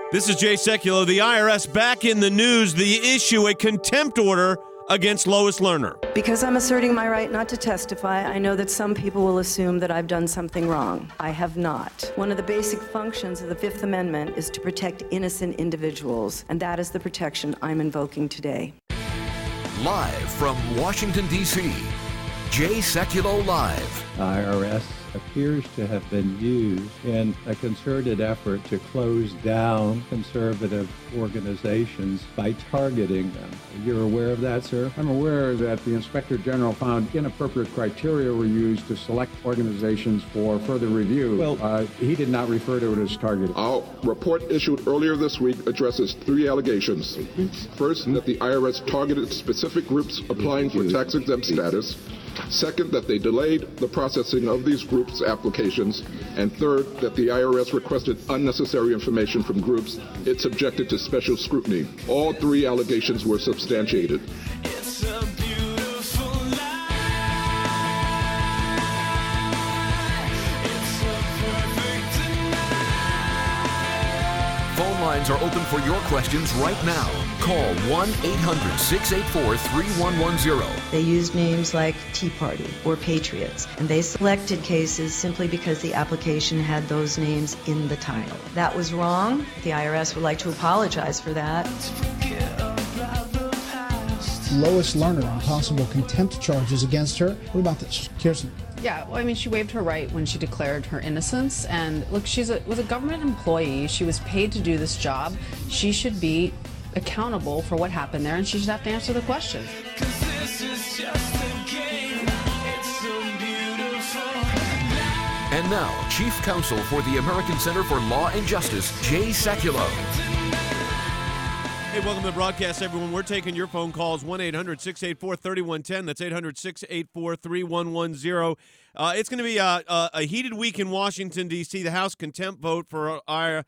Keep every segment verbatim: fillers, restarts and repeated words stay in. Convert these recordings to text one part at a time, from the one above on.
This is Jay Sekulow. The I R S back in the news. The issue, a contempt order against Lois Lerner. Because I'm asserting my right not to testify, I know that some people will assume that I've done something wrong. I have not. One of the basic functions of the Fifth Amendment is to protect innocent individuals, and that is the protection I'm invoking today. Live from Washington, D C, Jay Sekulow Live. I R S appears to have been used in a concerted effort to close down conservative organizations by targeting them. You're aware of that, sir? I'm aware that the Inspector General found inappropriate criteria were used to select organizations for further review. Well, uh, he did not refer to it as targeting. Our report issued earlier this week addresses three allegations. First, that the I R S targeted specific groups applying for tax-exempt status. Second, that they delayed the processing of these groups' applications. And third, that the I R S requested unnecessary information from groups it subjected to special scrutiny. All three allegations were substantiated. It's a beautiful life. It's a perfect night. Phone lines are open for your questions right now. Call one eight hundred, six eight four, three one one zero. They used names like Tea Party or Patriots, and they selected cases simply because the application had those names in the title. That was wrong. The I R S would like to apologize for that. Lois Lerner on possible contempt charges against her. What about this? Kirsten. Yeah, well, I mean, she waived her right when she declared her innocence. And look, she's a, was a government employee. She was paid to do this job. She should be accountable for what happened there, and she should have to answer the questions. And now, Chief Counsel for the American Center for Law and Justice, Jay Sekulow. Hey, welcome to the broadcast, everyone. We're taking your phone calls, one eight hundred, six eight four, three one one zero. That's eight hundred, six eight four, three one one zero. Uh, it's going to be a, a, a heated week in Washington, D C The House contempt vote for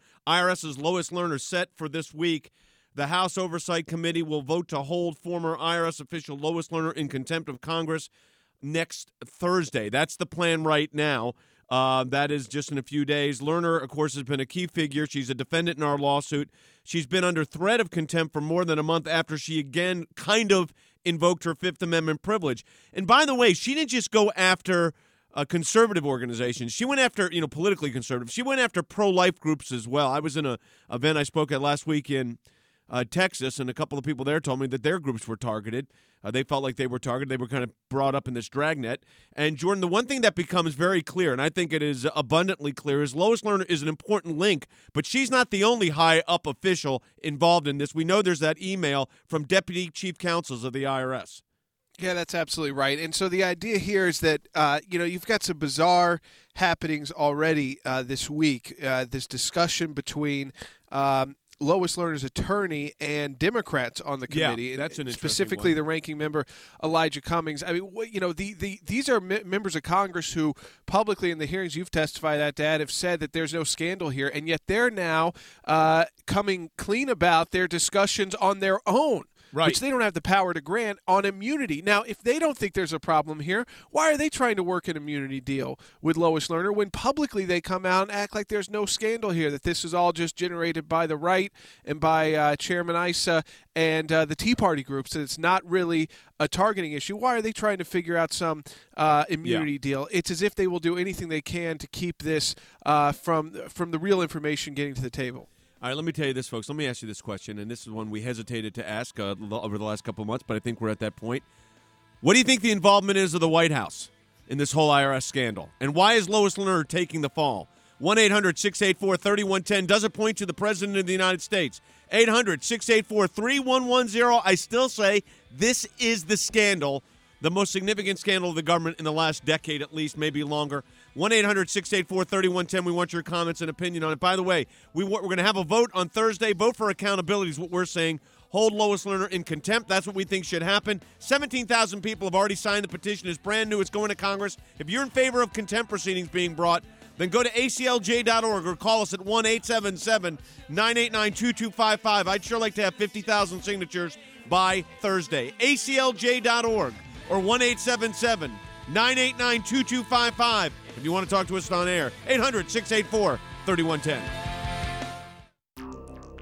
IRS's Lois Lerner set for this week. The House Oversight Committee will vote to hold former I R S official Lois Lerner in contempt of Congress next Thursday. That's the plan right now. Uh, that is just in a few days. Lerner, of course, has been a key figure. She's a defendant in our lawsuit. She's been under threat of contempt for more than a month after she again kind of invoked her Fifth Amendment privilege. And by the way, she didn't just go after uh, conservative organizations. She went after, you know, politically conservative. She went after pro-life groups as well. I was in an event I spoke at last week in Uh, Texas, and a couple of people there told me that their groups were targeted. Uh, they felt like they were targeted. They were kind of brought up in this dragnet. And, Jordan, the one thing that becomes very clear, and I think it is abundantly clear, is Lois Lerner is an important link, but she's not the only high-up official involved in this. We know there's that email from deputy chief counsels of the I R S. Yeah, that's absolutely right. And so the idea here is that, uh, you know, you've got some bizarre happenings already uh, this week, uh, this discussion between um, Lois Lerner's attorney and Democrats on the committee. Yeah, that's an interesting specifically one. The ranking member Elijah Cummings. I mean, you know, the, the these are me- members of Congress who publicly in the hearings you've testified at, Dad, have said that there's no scandal here, and yet they're now uh, coming clean about their discussions on their own. Right. Which they don't have the power to grant on immunity. Now, if they don't think there's a problem here, why are they trying to work an immunity deal with Lois Lerner when publicly they come out and act like there's no scandal here, that this is all just generated by the right and by uh, Chairman Issa and uh, the Tea Party groups, that it's not really a targeting issue? Why are they trying to figure out some uh, immunity yeah. deal? It's as if they will do anything they can to keep this uh, from from the real information getting to the table. All right, let me tell you this, folks. Let me ask you this question, and this is one we hesitated to ask uh, over the last couple of months, but I think we're at that point. What do you think the involvement is of the White House in this whole I R S scandal? And why is Lois Lerner taking the fall? one eight hundred, six eight four, three one one zero. Does it point to the President of the United States? eight hundred, six eight four, three one one zero. I still say this is the scandal, the most significant scandal of the government in the last decade at least, maybe longer. one eight hundred, six eight four, three one one zero. We want your comments and opinion on it. By the way, we, we're going to have a vote on Thursday. Vote for accountability is what we're saying. Hold Lois Lerner in contempt. That's what we think should happen. seventeen thousand people have already signed the petition. It's brand new. It's going to Congress. If you're in favor of contempt proceedings being brought, then go to A C L J dot org or call us at one eight seven seven, nine eight nine, two two five five. I'd sure like to have fifty thousand signatures by Thursday. A C L J dot org or one eight seven seven, nine eight nine, two two five five. If you want to talk to us on air, eight hundred, six eight four, three one one zero.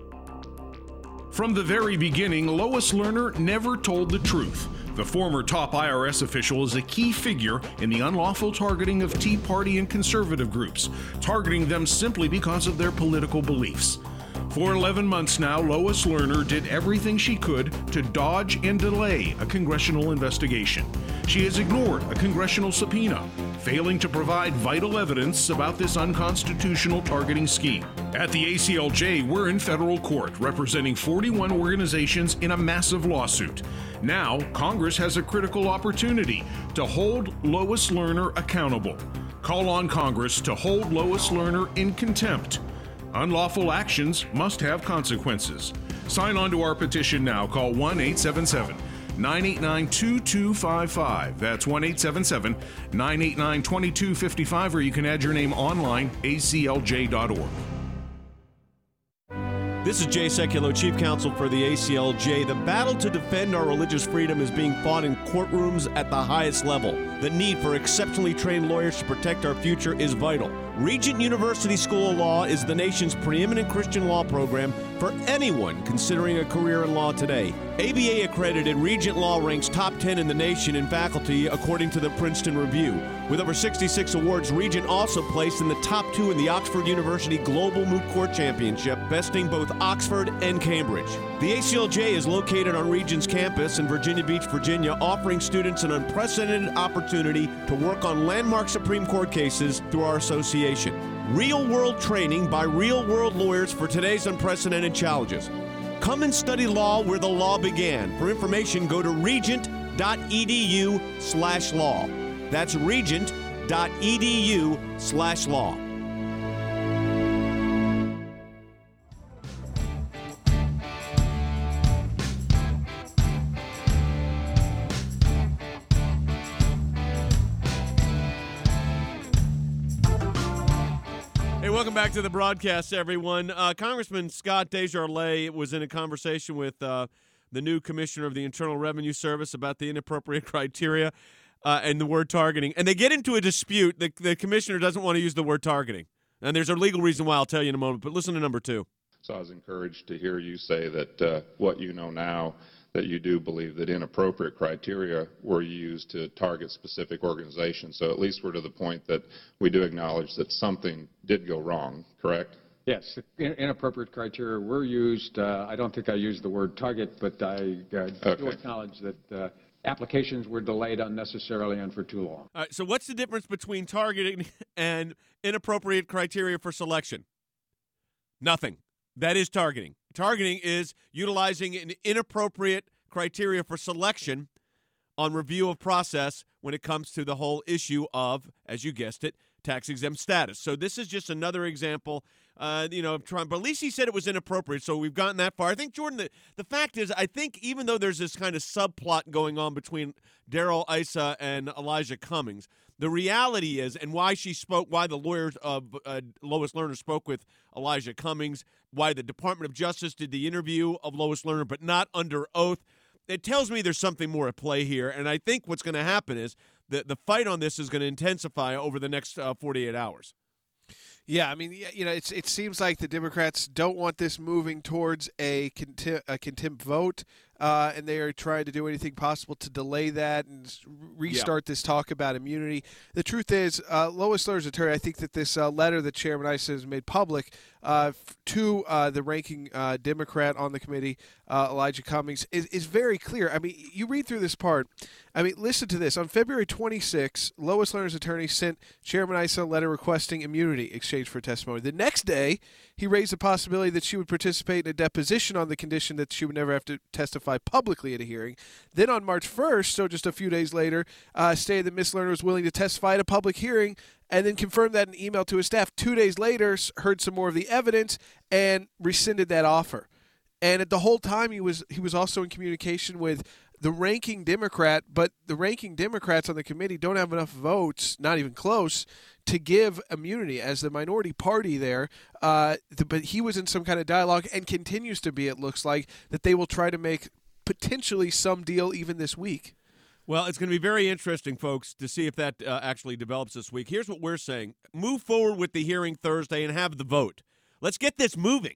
From the very beginning, Lois Lerner never told the truth. The former top I R S official is a key figure in the unlawful targeting of Tea Party and conservative groups, targeting them simply because of their political beliefs. For eleven months now, Lois Lerner did everything she could to dodge and delay a congressional investigation. She has ignored a congressional subpoena, failing to provide vital evidence about this unconstitutional targeting scheme. At the A C L J, we're in federal court representing forty-one organizations in a massive lawsuit. Now, Congress has a critical opportunity to hold Lois Lerner accountable. Call on Congress to hold Lois Lerner in contempt. Unlawful actions must have consequences. Sign on to our petition now. Call one eight seven seven, nine eight nine, two two five five. That's one eight seven seven, nine eight nine, two two five five, or you can add your name online, A C L J dot org. This is Jay Sekulow, Chief Counsel for the A C L J. The battle to defend our religious freedom is being fought in courtrooms at the highest level. The need for exceptionally trained lawyers to protect our future is vital. Regent University School of Law is the nation's preeminent Christian law program for anyone considering a career in law today. A B A-accredited Regent Law ranks top ten in the nation in faculty, according to the Princeton Review. With over sixty-six awards, Regent also placed in the top two in the Oxford University Global Moot Court Championship, besting both Oxford and Cambridge. The A C L J is located on Regent's campus in Virginia Beach, Virginia, offering students an unprecedented opportunity to work on landmark Supreme Court cases through our association. Real-world training by real-world lawyers for today's unprecedented challenges. Come and study law where the law began. For information, go to regent.edu slash law. That's regent.edu slash law. Welcome back to the broadcast, everyone. Uh, Congressman Scott Desjardins was in a conversation with uh, the new commissioner of the Internal Revenue Service about the inappropriate criteria uh, and the word targeting. And they get into a dispute. The, the commissioner doesn't want to use the word targeting. And there's a legal reason why, I'll tell you in a moment. But listen to number two. So I was encouraged to hear you say that uh, what you know now, that you do believe that inappropriate criteria were used to target specific organizations. So at least we're to the point that we do acknowledge that something did go wrong, correct? Yes, in- inappropriate criteria were used. Uh, I don't think I used the word target, but I uh, Okay. do acknowledge that uh, applications were delayed unnecessarily and for too long. All right, so what's the difference between targeting and inappropriate criteria for selection? Nothing. That is targeting. Targeting is utilizing an inappropriate criteria for selection on review of process when it comes to the whole issue of, as you guessed it, tax-exempt status. So this is just another example, uh, you know, of trying. But at least he said it was inappropriate, so we've gotten that far. I think, Jordan, the, the fact is, I think even though there's this kind of subplot going on between Darrell Issa and Elijah Cummings, the reality is, and why she spoke, why the lawyers of uh, Lois Lerner spoke with Elijah Cummings, why the Department of Justice did the interview of Lois Lerner, but not under oath, it tells me there's something more at play here. And I think what's going to happen is that the fight on this is going to intensify over the next uh, forty-eight hours. Yeah, I mean, you know, it's it seems like the Democrats don't want this moving towards a contempt, a contempt vote, uh, and they are trying to do anything possible to delay that and restart yeah. this talk about immunity. The truth is, uh, Lois Lerner's attorney, I think that this uh, letter that Chairman Issa has made public uh, to uh, the ranking uh, Democrat on the committee, uh, Elijah Cummings, is, is very clear. I mean, you read through this part. I mean, listen to this. On February twenty-sixth, Lois Lerner's attorney sent Chairman Issa a letter requesting immunity exchange for testimony. The next day, he raised the possibility that she would participate in a deposition on the condition that she would never have to testify publicly at a hearing. Then on March first, so just a few days later, uh, stated that Miz Lerner was willing to testify at a public hearing, and then confirmed that in an email to his staff. Two days later, heard some more of the evidence and rescinded that offer. And at the whole time, he was he was also in communication with the ranking Democrat, but the ranking Democrats on the committee don't have enough votes, not even close, to give immunity as the minority party there. Uh, the, but he was in some kind of dialogue and continues to be, it looks like, that they will try to make potentially some deal even this week. Well, it's going to be very interesting, folks, to see if that uh, actually develops this week. Here's what we're saying. Move forward with the hearing Thursday and have the vote. Let's get this moving.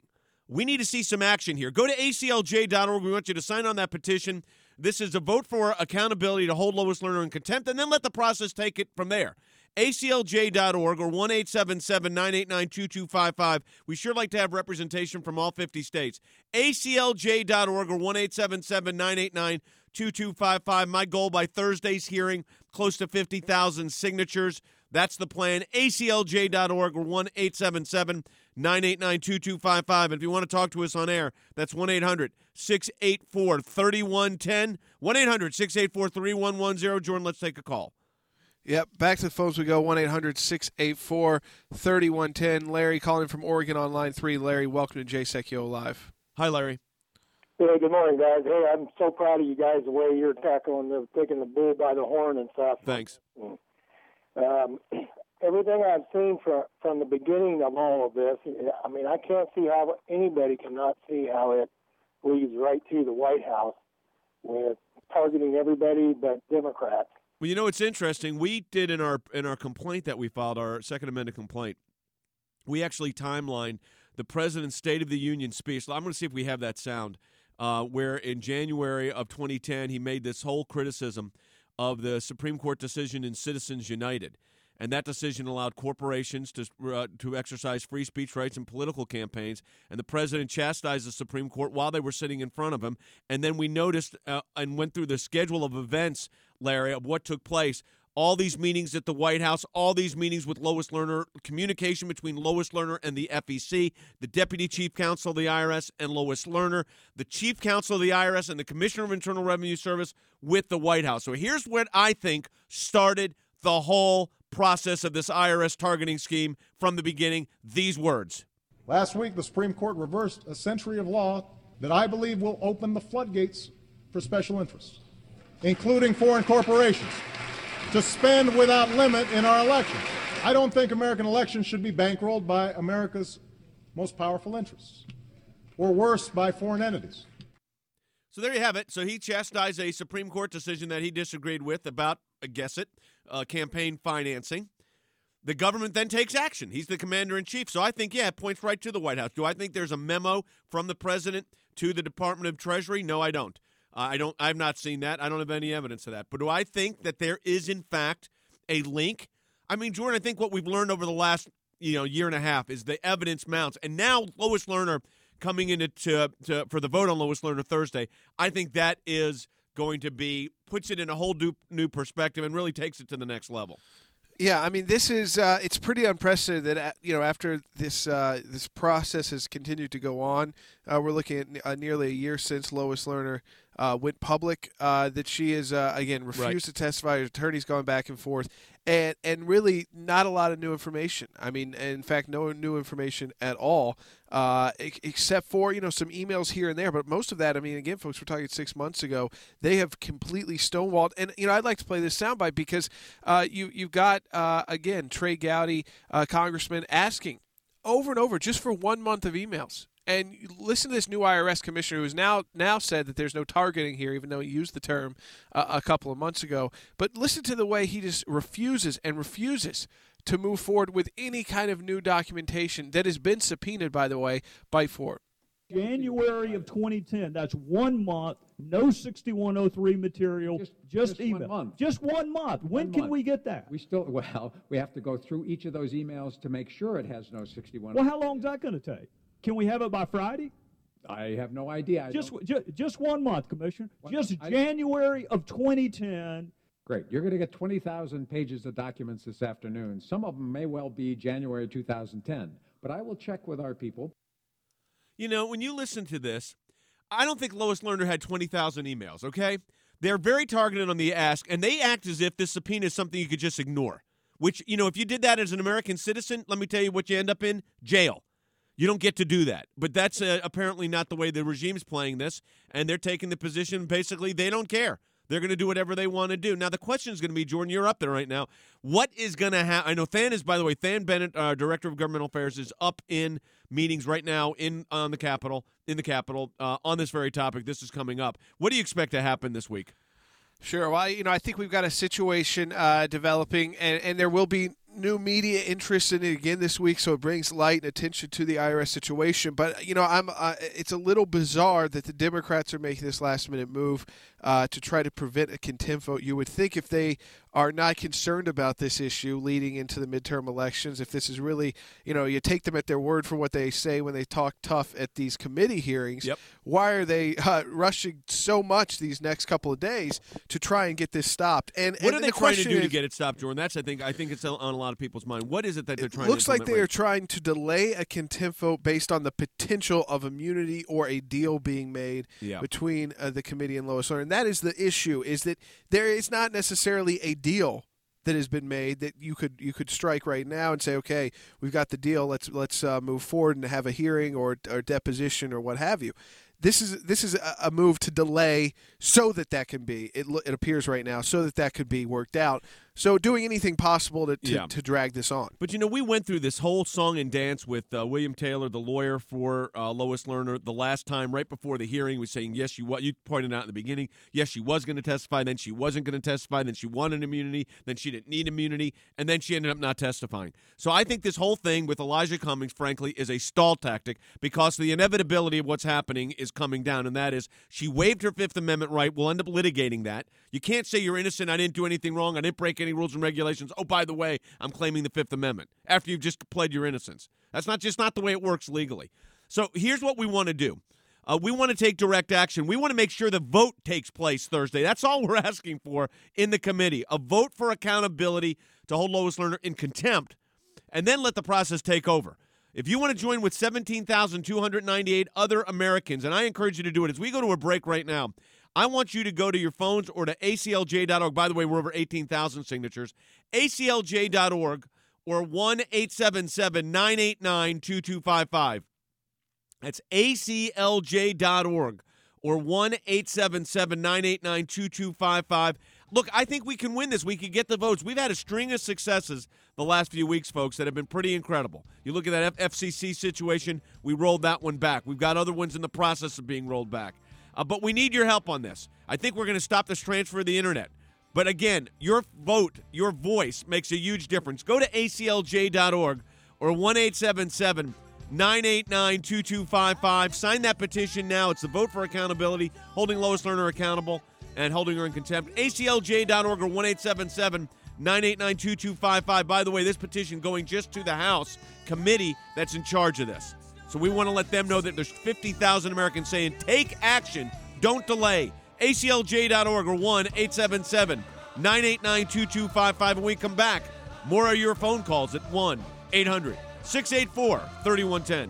We need to see some action here. Go to A C L J dot org. We want you to sign on that petition. This is a vote for accountability to hold Lois Lerner in contempt, and then let the process take it from there. A C L J dot org or one eight seven seven, nine eight nine, two two five five. We sure like to have representation from all fifty states. A C L J dot org or one eight seven seven, nine eight nine, two two five five. My goal by Thursday's hearing, close to fifty thousand signatures. That's the plan. A C L J dot org or one eight seven seven, nine eight nine, two two five five. And if you want to talk to us on air, that's one eight hundred, six eight four, three one one zero. one eight hundred, six eight four, three one one zero. Jordan, let's take a call. Yep, back to the phones we go, one eight hundred, six eight four, three one one zero. Larry calling from Oregon on line three. Larry, welcome to Jay Secchio Live. Hi, Larry. Hey, good morning, guys. Hey, I'm so proud of you guys, the way you're tackling the taking the bull by the horn and stuff. Thanks. Um, everything I've seen from from the beginning of all of this, I mean, I can't see how anybody cannot see how it leads right to the White House with targeting everybody but Democrats. Well, you know, it's interesting. We did in our in our complaint that we filed, our Second Amendment complaint, we actually timelined the President's State of the Union speech. I'm going to see if we have that sound, uh, where in January of twenty ten he made this whole criticism of the Supreme Court decision in Citizens United. And that decision allowed corporations to uh, to exercise free speech rights in political campaigns. And the president chastised the Supreme Court while they were sitting in front of him. And then we noticed uh, and went through the schedule of events, Larry, of what took place. All these meetings at the White House, all these meetings with Lois Lerner, communication between Lois Lerner and the F E C, the Deputy Chief Counsel of the I R S and Lois Lerner, the Chief Counsel of the I R S and the Commissioner of Internal Revenue Service with the White House. So here's what I think started the whole process of this I R S targeting scheme from the beginning. These words. Last week, the Supreme Court reversed a century of law that I believe will open the floodgates for special interests, including foreign corporations, to spend without limit in our elections. I don't think American elections should be bankrolled by America's most powerful interests, or worse, by foreign entities. So there you have it. So he chastised a Supreme Court decision that he disagreed with about, uh, guess it, uh, campaign financing. The government then takes action. He's the commander-in-chief. So I think, yeah, it points right to the White House. Do I think there's a memo from the president to the Department of Treasury? No, I don't. Uh, I don't. I've not seen that. I don't have any evidence of that. But do I think that there is, in fact, a link? I mean, Jordan, I think what we've learned over the last, you know, year and a half is the evidence mounts. And now Lois Lerner coming into to, to, for the vote on Lois Lerner Thursday, I think that is going to be, puts it in a whole new, new perspective and really takes it to the next level. Yeah, I mean, this is uh, it's pretty unprecedented that, you know, after this uh, this process has continued to go on, uh, we're looking at uh, nearly a year since Lois Lerner uh, went public, uh, that she is, uh, again, refused Right. to testify. Her attorney's going back and forth, and and really not a lot of new information. I mean, in fact, no new information at all, uh, ex- except for, you know, some emails here and there. But most of that, I mean, again, folks, we're talking six months ago, they have completely stonewalled. And, you know, I'd like to play this soundbite because uh, you, you've got, uh, again, Trey Gowdy, uh, congressman, asking over and over just for one month of emails. And you listen to this new I R S commissioner who has now now said that there's no targeting here, even though he used the term uh, a couple of months ago. But listen to the way he just refuses and refuses to move forward with any kind of new documentation that has been subpoenaed, by the way, by Ford. January of twenty ten. That's one month. No sixty-one oh three material. Just, just, just email. one month. Just one month. When One can month. we get that? We still, well, we have to go through each of those emails to make sure it has no sixty-one. Well, how long is that going to take? Can we have it by Friday? I have no idea. I Just, don't- just, just one month, Commissioner. One Just month. I- January of twenty ten. Great. You're going to get twenty thousand pages of documents this afternoon. Some of them may well be January two thousand ten, but I will check with our people. You know, when you listen to this, I don't think Lois Lerner had twenty thousand emails, okay? They're very targeted on the ask, and they act as if this subpoena is something you could just ignore, which, you know, if you did that as an American citizen, let me tell you what you end up in, jail. You don't get to do that. But that's uh, apparently not the way the regime's playing this, and they're taking the position, basically, they don't care. They're going to do whatever they want to do. Now, the question is going to be, Jordan, you're up there right now. What is going to happen? I know Than is, by the way, Than Bennett, our Director of Governmental Affairs, is up in meetings right now in on the Capitol, in the Capitol, uh, on this very topic. This is coming up. What do you expect to happen this week? Sure. Well, you know, I think we've got a situation uh, developing, and, and there will be new media interest in it again this week, so it brings light and attention to the I R S situation. But you know, I'm uh, it's a little bizarre that the Democrats are making this last-minute move uh, to try to prevent a contempt vote. You would think if they are not concerned about this issue leading into the midterm elections, if this is really, you know, you take them at their word for what they say when they talk tough at these committee hearings, yep. why are they uh, rushing so much these next couple of days to try and get this stopped? And what and are they the trying to do is, to get it stopped, Jordan? That's I think I think it's on a lot of people's mind. What is it that they're trying? It looks to like they right? are trying to delay a contempt vote based on the potential of immunity or a deal being made yeah. between uh, the committee and Lois Lerner. And that is the issue: is that there is not necessarily a deal that has been made that you could you could strike right now and say, okay, we've got the deal. Let's let's uh, move forward and have a hearing or or deposition or what have you. This is this is a move to delay so that that can be, it, it appears right now, so that that could be worked out. So doing anything possible to, to, yeah. to drag this on. But, you know, we went through this whole song and dance with uh, William Taylor, the lawyer for uh, Lois Lerner, the last time right before the hearing was saying, yes, you, you pointed out in the beginning, yes, she was going to testify, then she wasn't going to testify, then she wanted immunity, then she didn't need immunity, and then she ended up not testifying. So I think this whole thing with Elijah Cummings, frankly, is a stall tactic because the inevitability of what's happening is coming down, and that is she waived her Fifth Amendment right. We'll end up litigating that. You can't say you're innocent, I didn't do anything wrong, I didn't break any rules and regulations. Oh, by the way, I'm claiming the Fifth Amendment after you've just pled your innocence. That's not just not the way it works legally. So here's what we want to do. Uh, we want to take direct action. We want to make sure the vote takes place Thursday. That's all we're asking for in the committee, a vote for accountability to hold Lois Lerner in contempt, and then let the process take over. If you want to join with seventeen thousand two hundred ninety-eight other Americans, and I encourage you to do it, as we go to a break right now, I want you to go to your phones or to A C L J dot org. By the way, we're over eighteen thousand signatures. A C L J dot org or one eight seven seven nine eight nine two two five five. That's A C L J dot org or one eight seven seven nine eight nine two two five five. Look, I think we can win this. We can get the votes. We've had a string of successes the last few weeks, folks, that have been pretty incredible. You look at that F C C situation, we rolled that one back. We've got other ones in the process of being rolled back. Uh, but we need your help on this. I think we're going to stop this transfer of the internet. But again, your vote, your voice makes a huge difference. Go to A C L J dot org or one eight seven seven nine eight nine two two five five. Sign that petition now. It's the vote for accountability, holding Lois Lerner accountable and holding her in contempt. A C L J dot org or one eight seven seven nine eight nine two two five five. By the way, this petition going just to the House committee that's in charge of this. So we want to let them know that there's fifty thousand Americans saying, take action, don't delay. A C L J dot org or one eight seven seven nine eight nine two two five five. When we come back, more of your phone calls at one eight hundred six eight four three one one zero.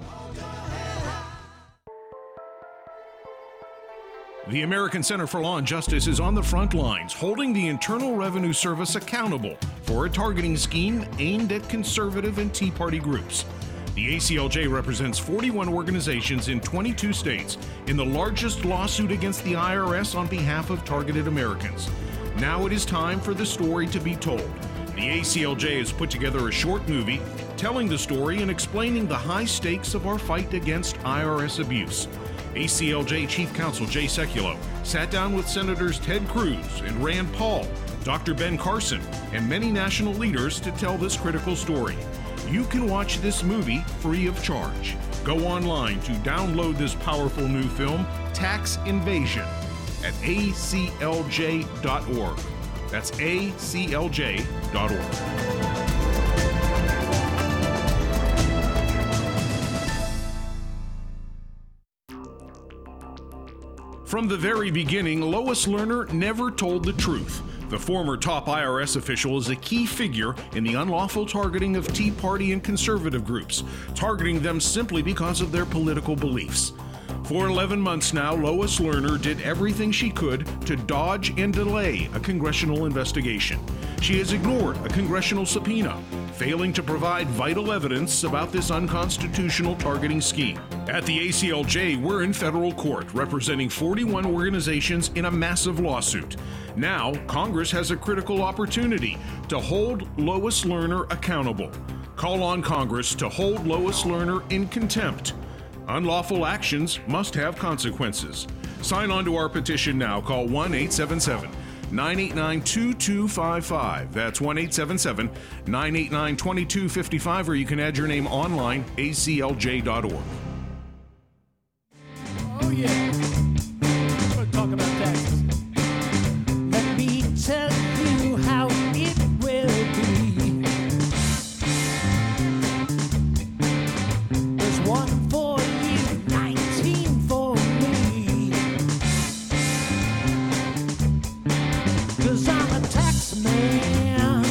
The American Center for Law and Justice is on the front lines, holding the Internal Revenue Service accountable for a targeting scheme aimed at conservative and Tea Party groups. The A C L J represents forty-one organizations in twenty-two states in the largest lawsuit against the I R S on behalf of targeted Americans. Now it is time for the story to be told. The A C L J has put together a short movie telling the story and explaining the high stakes of our fight against I R S abuse. A C L J Chief Counsel Jay Sekulow sat down with Senators Ted Cruz and Rand Paul, Doctor Ben Carson, and many national leaders to tell this critical story. You can watch this movie free of charge. Go online to download this powerful new film, Tax Invasion, at A C L J dot org. That's A C L J dot org. From the very beginning, Lois Lerner never told the truth. The former top I R S official is a key figure in the unlawful targeting of Tea Party and conservative groups, targeting them simply because of their political beliefs. For eleven months now, Lois Lerner did everything she could to dodge and delay a congressional investigation. She has ignored a congressional subpoena, failing to provide vital evidence about this unconstitutional targeting scheme. At the A C L J, we're in federal court representing forty-one organizations in a massive lawsuit. Now, Congress has a critical opportunity to hold Lois Lerner accountable. Call on Congress to hold Lois Lerner in contempt. Unlawful actions must have consequences. Sign on to our petition now. Call one eight seven seven nine eight nine, two two five five. That's one eight seven seven, nine eight nine, two two five five, or you can add your name online, A C L J dot org. Oh, yeah. We're talking about taxes. Let me tell you how it will be. There's one for you, nineteen for me. 'Cause I'm a tax man.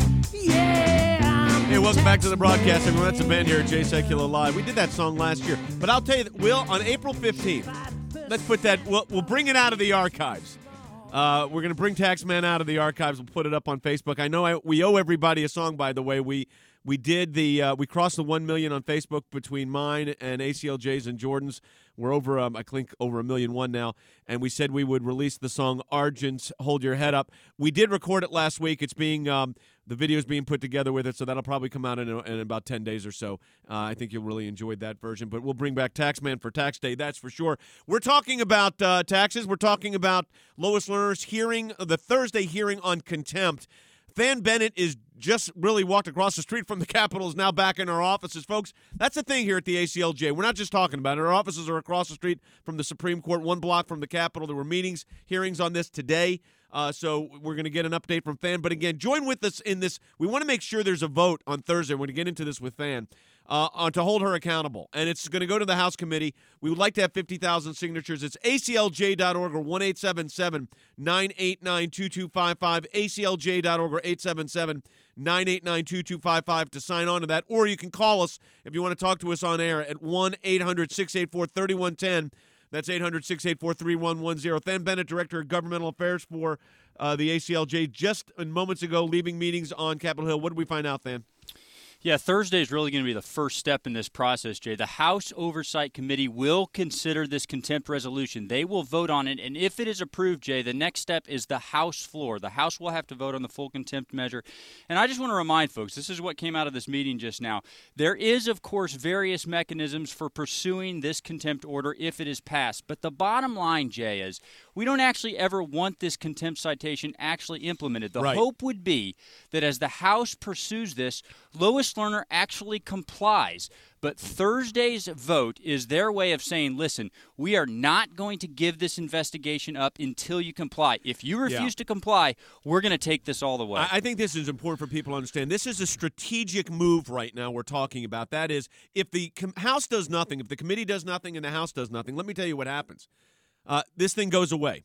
Yeah. I'm Hey, a welcome back to tax the broadcast, man. everyone. That's the band here at Jay Secular Live. We did that song last year, but I'll tell you that, Will, on April fifteenth, let's put that, we'll, we'll bring it out of the archives. Uh, we're going to bring Taxman out of the archives. We'll put it up on Facebook. I know I, we owe everybody a song, by the way. We we did the, uh, we crossed the one million on Facebook between mine and A C L J's and Jordan's. We're over, um, I think, over a million one now. And we said we would release the song Argent's Hold Your Head Up. We did record it last week. It's being, um, the video's being put together with it, so that'll probably come out in, in about ten days or so. Uh, I think you'll really enjoy that version. But we'll bring back Taxman for Tax Day, that's for sure. We're talking about uh, taxes. We're talking about Lois Lerner's hearing, the Thursday hearing on contempt. Van Bennett is just really walked across the street from the Capitol, is now back in our offices. Folks, that's the thing here at the A C L J. We're not just talking about it. Our offices are across the street from the Supreme Court, one block from the Capitol. There were meetings, hearings on this today. Uh, so we're going to get an update from Fan. But again, join with us in this. We want to make sure there's a vote on Thursday. We're going to get into this with Fan. Uh, on, to hold her accountable. And it's going to go to the House committee. We would like to have fifty thousand signatures. It's A C L J dot org or one eight seven seven, nine eight nine, two two five five, A C L J dot org or eight seven seven, nine eight nine, two two five five to sign on to that. Or you can call us if you want to talk to us on air at one eight hundred, six eight four, three one one zero. That's eight hundred, six eight four, three one one zero. Van Bennett, Director of Governmental Affairs for uh, the A C L J, just moments ago leaving meetings on Capitol Hill. What did we find out, Van? Yeah, Thursday is really going to be the first step in this process, Jay. The House Oversight Committee will consider this contempt resolution. They will vote on it, and if it is approved, Jay, the next step is the House floor. The House will have to vote on the full contempt measure. And I just want to remind folks, this is what came out of this meeting just now. There is, of course, various mechanisms for pursuing this contempt order if it is passed. But the bottom line, Jay, is we don't actually ever want this contempt citation actually implemented. The Right. hope would be that as the House pursues this, Lois Lerner actually complies. But Thursday's vote is their way of saying, listen, we are not going to give this investigation up until you comply. If you refuse Yeah. to comply, we're going to take this all the way. I I think this is important for people to understand. This is a strategic move right now we're talking about. That is, if the com- House does nothing, if the committee does nothing and the House does nothing, let me tell you what happens. Uh, this thing goes away.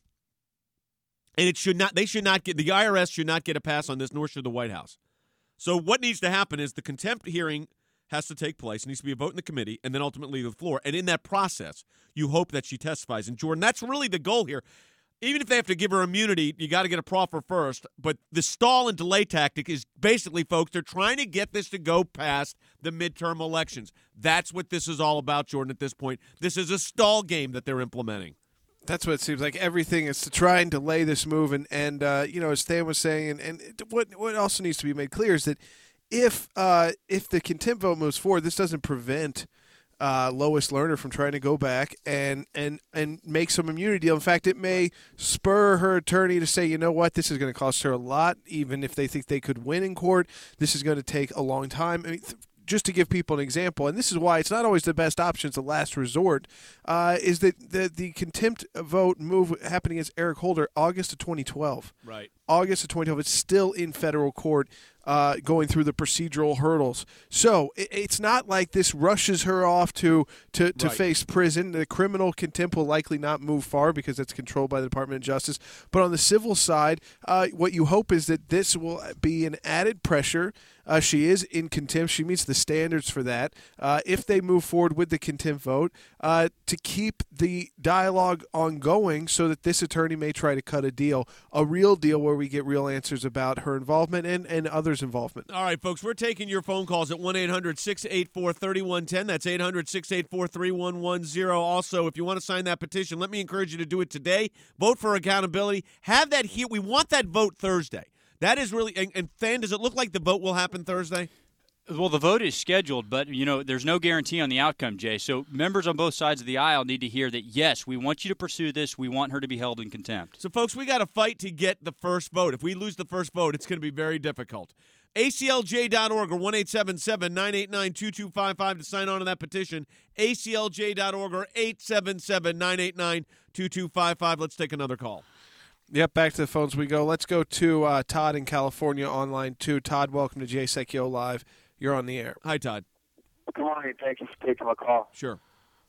And it should not, they should not get, the I R S should not get a pass on this, nor should the White House. So what needs to happen is the contempt hearing has to take place. It needs to be a vote in the committee and then ultimately the floor. And in that process, you hope that she testifies. And Jordan, that's really the goal here. Even if they have to give her immunity, you got to get a proffer first. But the stall and delay tactic is basically, folks, they're trying to get this to go past the midterm elections. That's what this is all about, Jordan, at this point. This is a stall game that they're implementing. That's what it seems like. Everything is to try and delay this move. And, and uh, you know, as Stan was saying, and, and what what also needs to be made clear is that if uh, if the contempt vote moves forward, this doesn't prevent uh, Lois Lerner from trying to go back and, and, and make some immunity deal. In fact, it may spur her attorney to say, you know what, this is going to cost her a lot, even if they think they could win in court. This is going to take a long time. I mean, th- just to give people an example, and this is why it's not always the best option, it's the last resort, uh, is that the, the contempt vote move happening against Eric Holder August of twenty twelve. Right. August of twenty twelve. It's still in federal court uh, going through the procedural hurdles. So it, it's not like this rushes her off to, to, to Right. face prison. The criminal contempt will likely not move far because it's controlled by the Department of Justice. But on the civil side, uh, what you hope is that this will be an added pressure. Uh, she is in contempt. She meets the standards for that. Uh, if they move forward with the contempt vote, uh, to keep the dialogue ongoing so that this attorney may try to cut a deal, a real deal where we get real answers about her involvement and, and others' involvement. All right, folks, we're taking your phone calls at one eight hundred, six eight four, three one one zero. That's eight hundred, six eight four, three one one zero. Also, if you want to sign that petition, let me encourage you to do it today. Vote for accountability. Have that here. We want that vote Thursday. That is really, and, and Fan, does it look like the vote will happen Thursday? Well, the vote is scheduled, but, you know, there's no guarantee on the outcome, Jay. So members on both sides of the aisle need to hear that, yes, we want you to pursue this. We want her to be held in contempt. So, folks, we got to fight to get the first vote. If we lose the first vote, it's going to be very difficult. A C L J dot org or one eight seven seven, nine eight nine, two two five five to sign on to that petition. A C L J dot org or eight seven seven, nine eight nine, two two five five. Let's take another call. Yep, back to the phones we go. Let's go to uh, Todd in California online, too. Todd, welcome to Jay Sekulow Live. You're on the air. Hi, Todd. Good morning. Thank you for taking my call. Sure.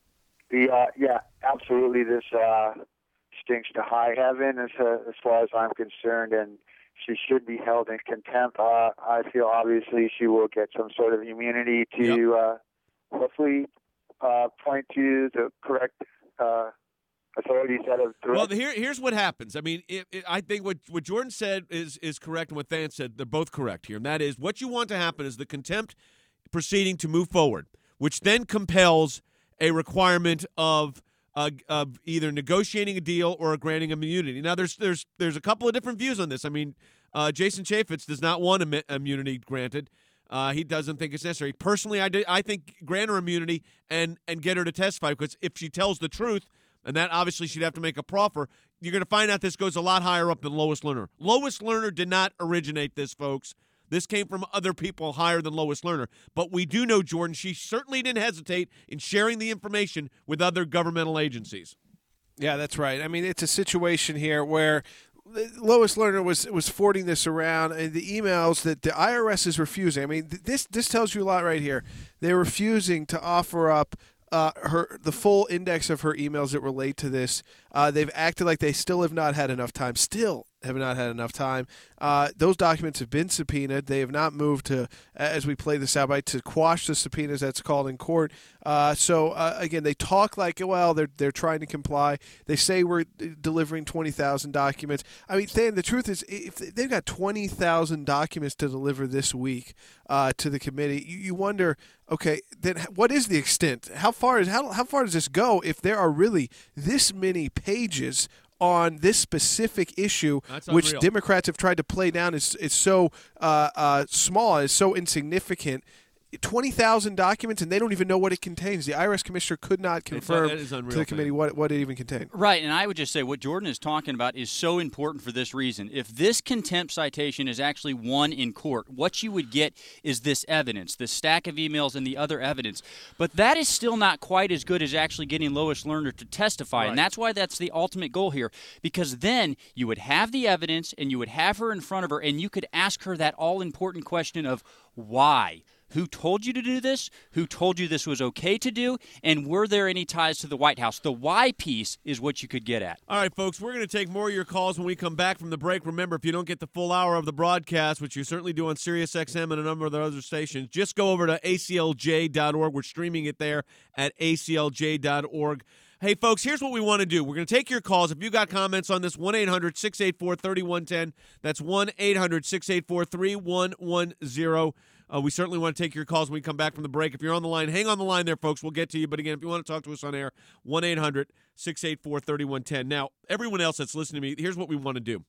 The uh, yeah, absolutely. This uh, stinks to high heaven as uh, as far as I'm concerned, and she should be held in contempt. Uh, I feel obviously she will get some sort of immunity to yep. uh, hopefully uh, point to the correct uh, authorities that have. Well, here, here's what happens. I mean, it, it, I think what, what Jordan said is, is correct, and what Than said, they're both correct here. And that is, what you want to happen is the contempt proceeding to move forward, which then compels a requirement of uh, of either negotiating a deal or granting immunity. Now, there's there's there's a couple of different views on this. I mean, uh, Jason Chaffetz does not want im- immunity granted. Uh, he doesn't think it's necessary. Personally, I, do, I think grant her immunity and, and get her to testify, because if she tells the truth, and that obviously she'd have to make a proffer, you're going to find out this goes a lot higher up than Lois Lerner. Lois Lerner did not originate this, folks. This came from other people higher than Lois Lerner. But we do know, Jordan, she certainly didn't hesitate in sharing the information with other governmental agencies. Yeah, that's right. I mean, it's a situation here where Lois Lerner was was forwarding this around, and the emails that the I R S is refusing. I mean, this this tells you a lot right here. They're refusing to offer up Uh, her the full index of her emails that relate to this. Uh, they've acted like they still have not had enough time. Still have not had enough time. Uh, those documents have been subpoenaed. They have not moved to, as we play the soundbite, to quash the subpoenas that's called in court. Uh, so uh, again, they talk like, well, they're they're trying to comply. They say we're delivering twenty thousand documents. I mean, Than, the truth is, if they've got twenty thousand documents to deliver this week uh, to the committee, you, you wonder, okay, then what is the extent? How far is how how far does this go if there are really this many pages on this specific issue, which Democrats have tried to play down is is so uh, uh, small, is so insignificant? twenty thousand documents, and they don't even know what it contains. The I R S commissioner could not confirm it's, uh, to the committee what, what it even contained. Right, and I would just say what Jordan is talking about is so important for this reason. If this contempt citation is actually won in court, what you would get is this evidence, the stack of emails and the other evidence. But that is still not quite as good as actually getting Lois Lerner to testify, right. And that's why that's the ultimate goal here, because then you would have the evidence and you would have her in front of her, and you could ask her that all-important question of why. Who told you to do this? Who told you this was okay to do? And were there any ties to the White House? The why piece is what you could get at. All right, folks, we're going to take more of your calls when we come back from the break. Remember, if you don't get the full hour of the broadcast, which you certainly do on Sirius X M and a number of the other stations, just go over to A C L J dot org. We're streaming it there at A C L J dot org. Hey, folks, here's what we want to do. We're going to take your calls. If you got comments on this, one eight hundred, six eight four, three one one zero. That's one eight hundred, six eight four, three one one zero. Uh, we certainly want to take your calls when we come back from the break. If you're on the line, hang on the line there, folks. We'll get to you. But again, if you want to talk to us on air, one eight hundred, six eight four, three one one zero. Now, everyone else that's listening to me, here's what we want to do.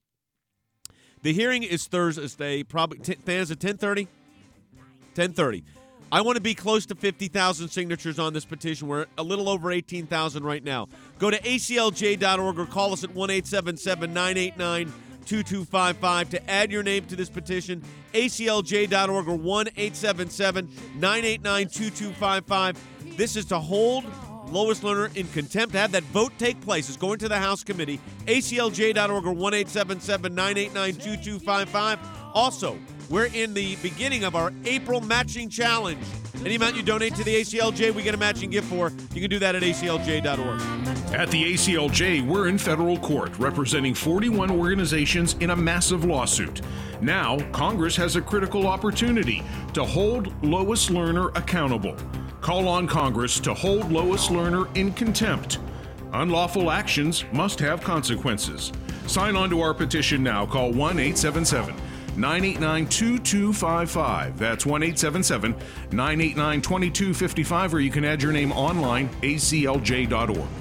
The hearing is Thursday, probably Than's at ten thirty? ten thirty. I want to be close to fifty thousand signatures on this petition. We're a little over eighteen thousand right now. Go to A C L J dot org or call us at one eight seven seven, nine eight nine, two two five five to add your name to this petition. A C L J dot org or one eight seven seven, nine eight nine, two two five five. This is to hold Lois Lerner in contempt, to have that vote take place. It's going to the House committee. A C L J dot org or one eight seven seven, nine eight nine, two two five five. Also, we're in the beginning of our April matching challenge. Any amount you donate to the A C L J, we get a matching gift for. You can do that at A C L J dot org. At the A C L J, we're in federal court representing forty-one organizations in a massive lawsuit. Now, Congress has a critical opportunity to hold Lois Lerner accountable. Call on Congress to hold Lois Lerner in contempt. Unlawful actions must have consequences. Sign on to our petition now. Call one eight seven seven, nine eight nine, two two five five. That's one eight seven seven, nine eight nine, two two five five, or you can add your name online, A C L J dot org.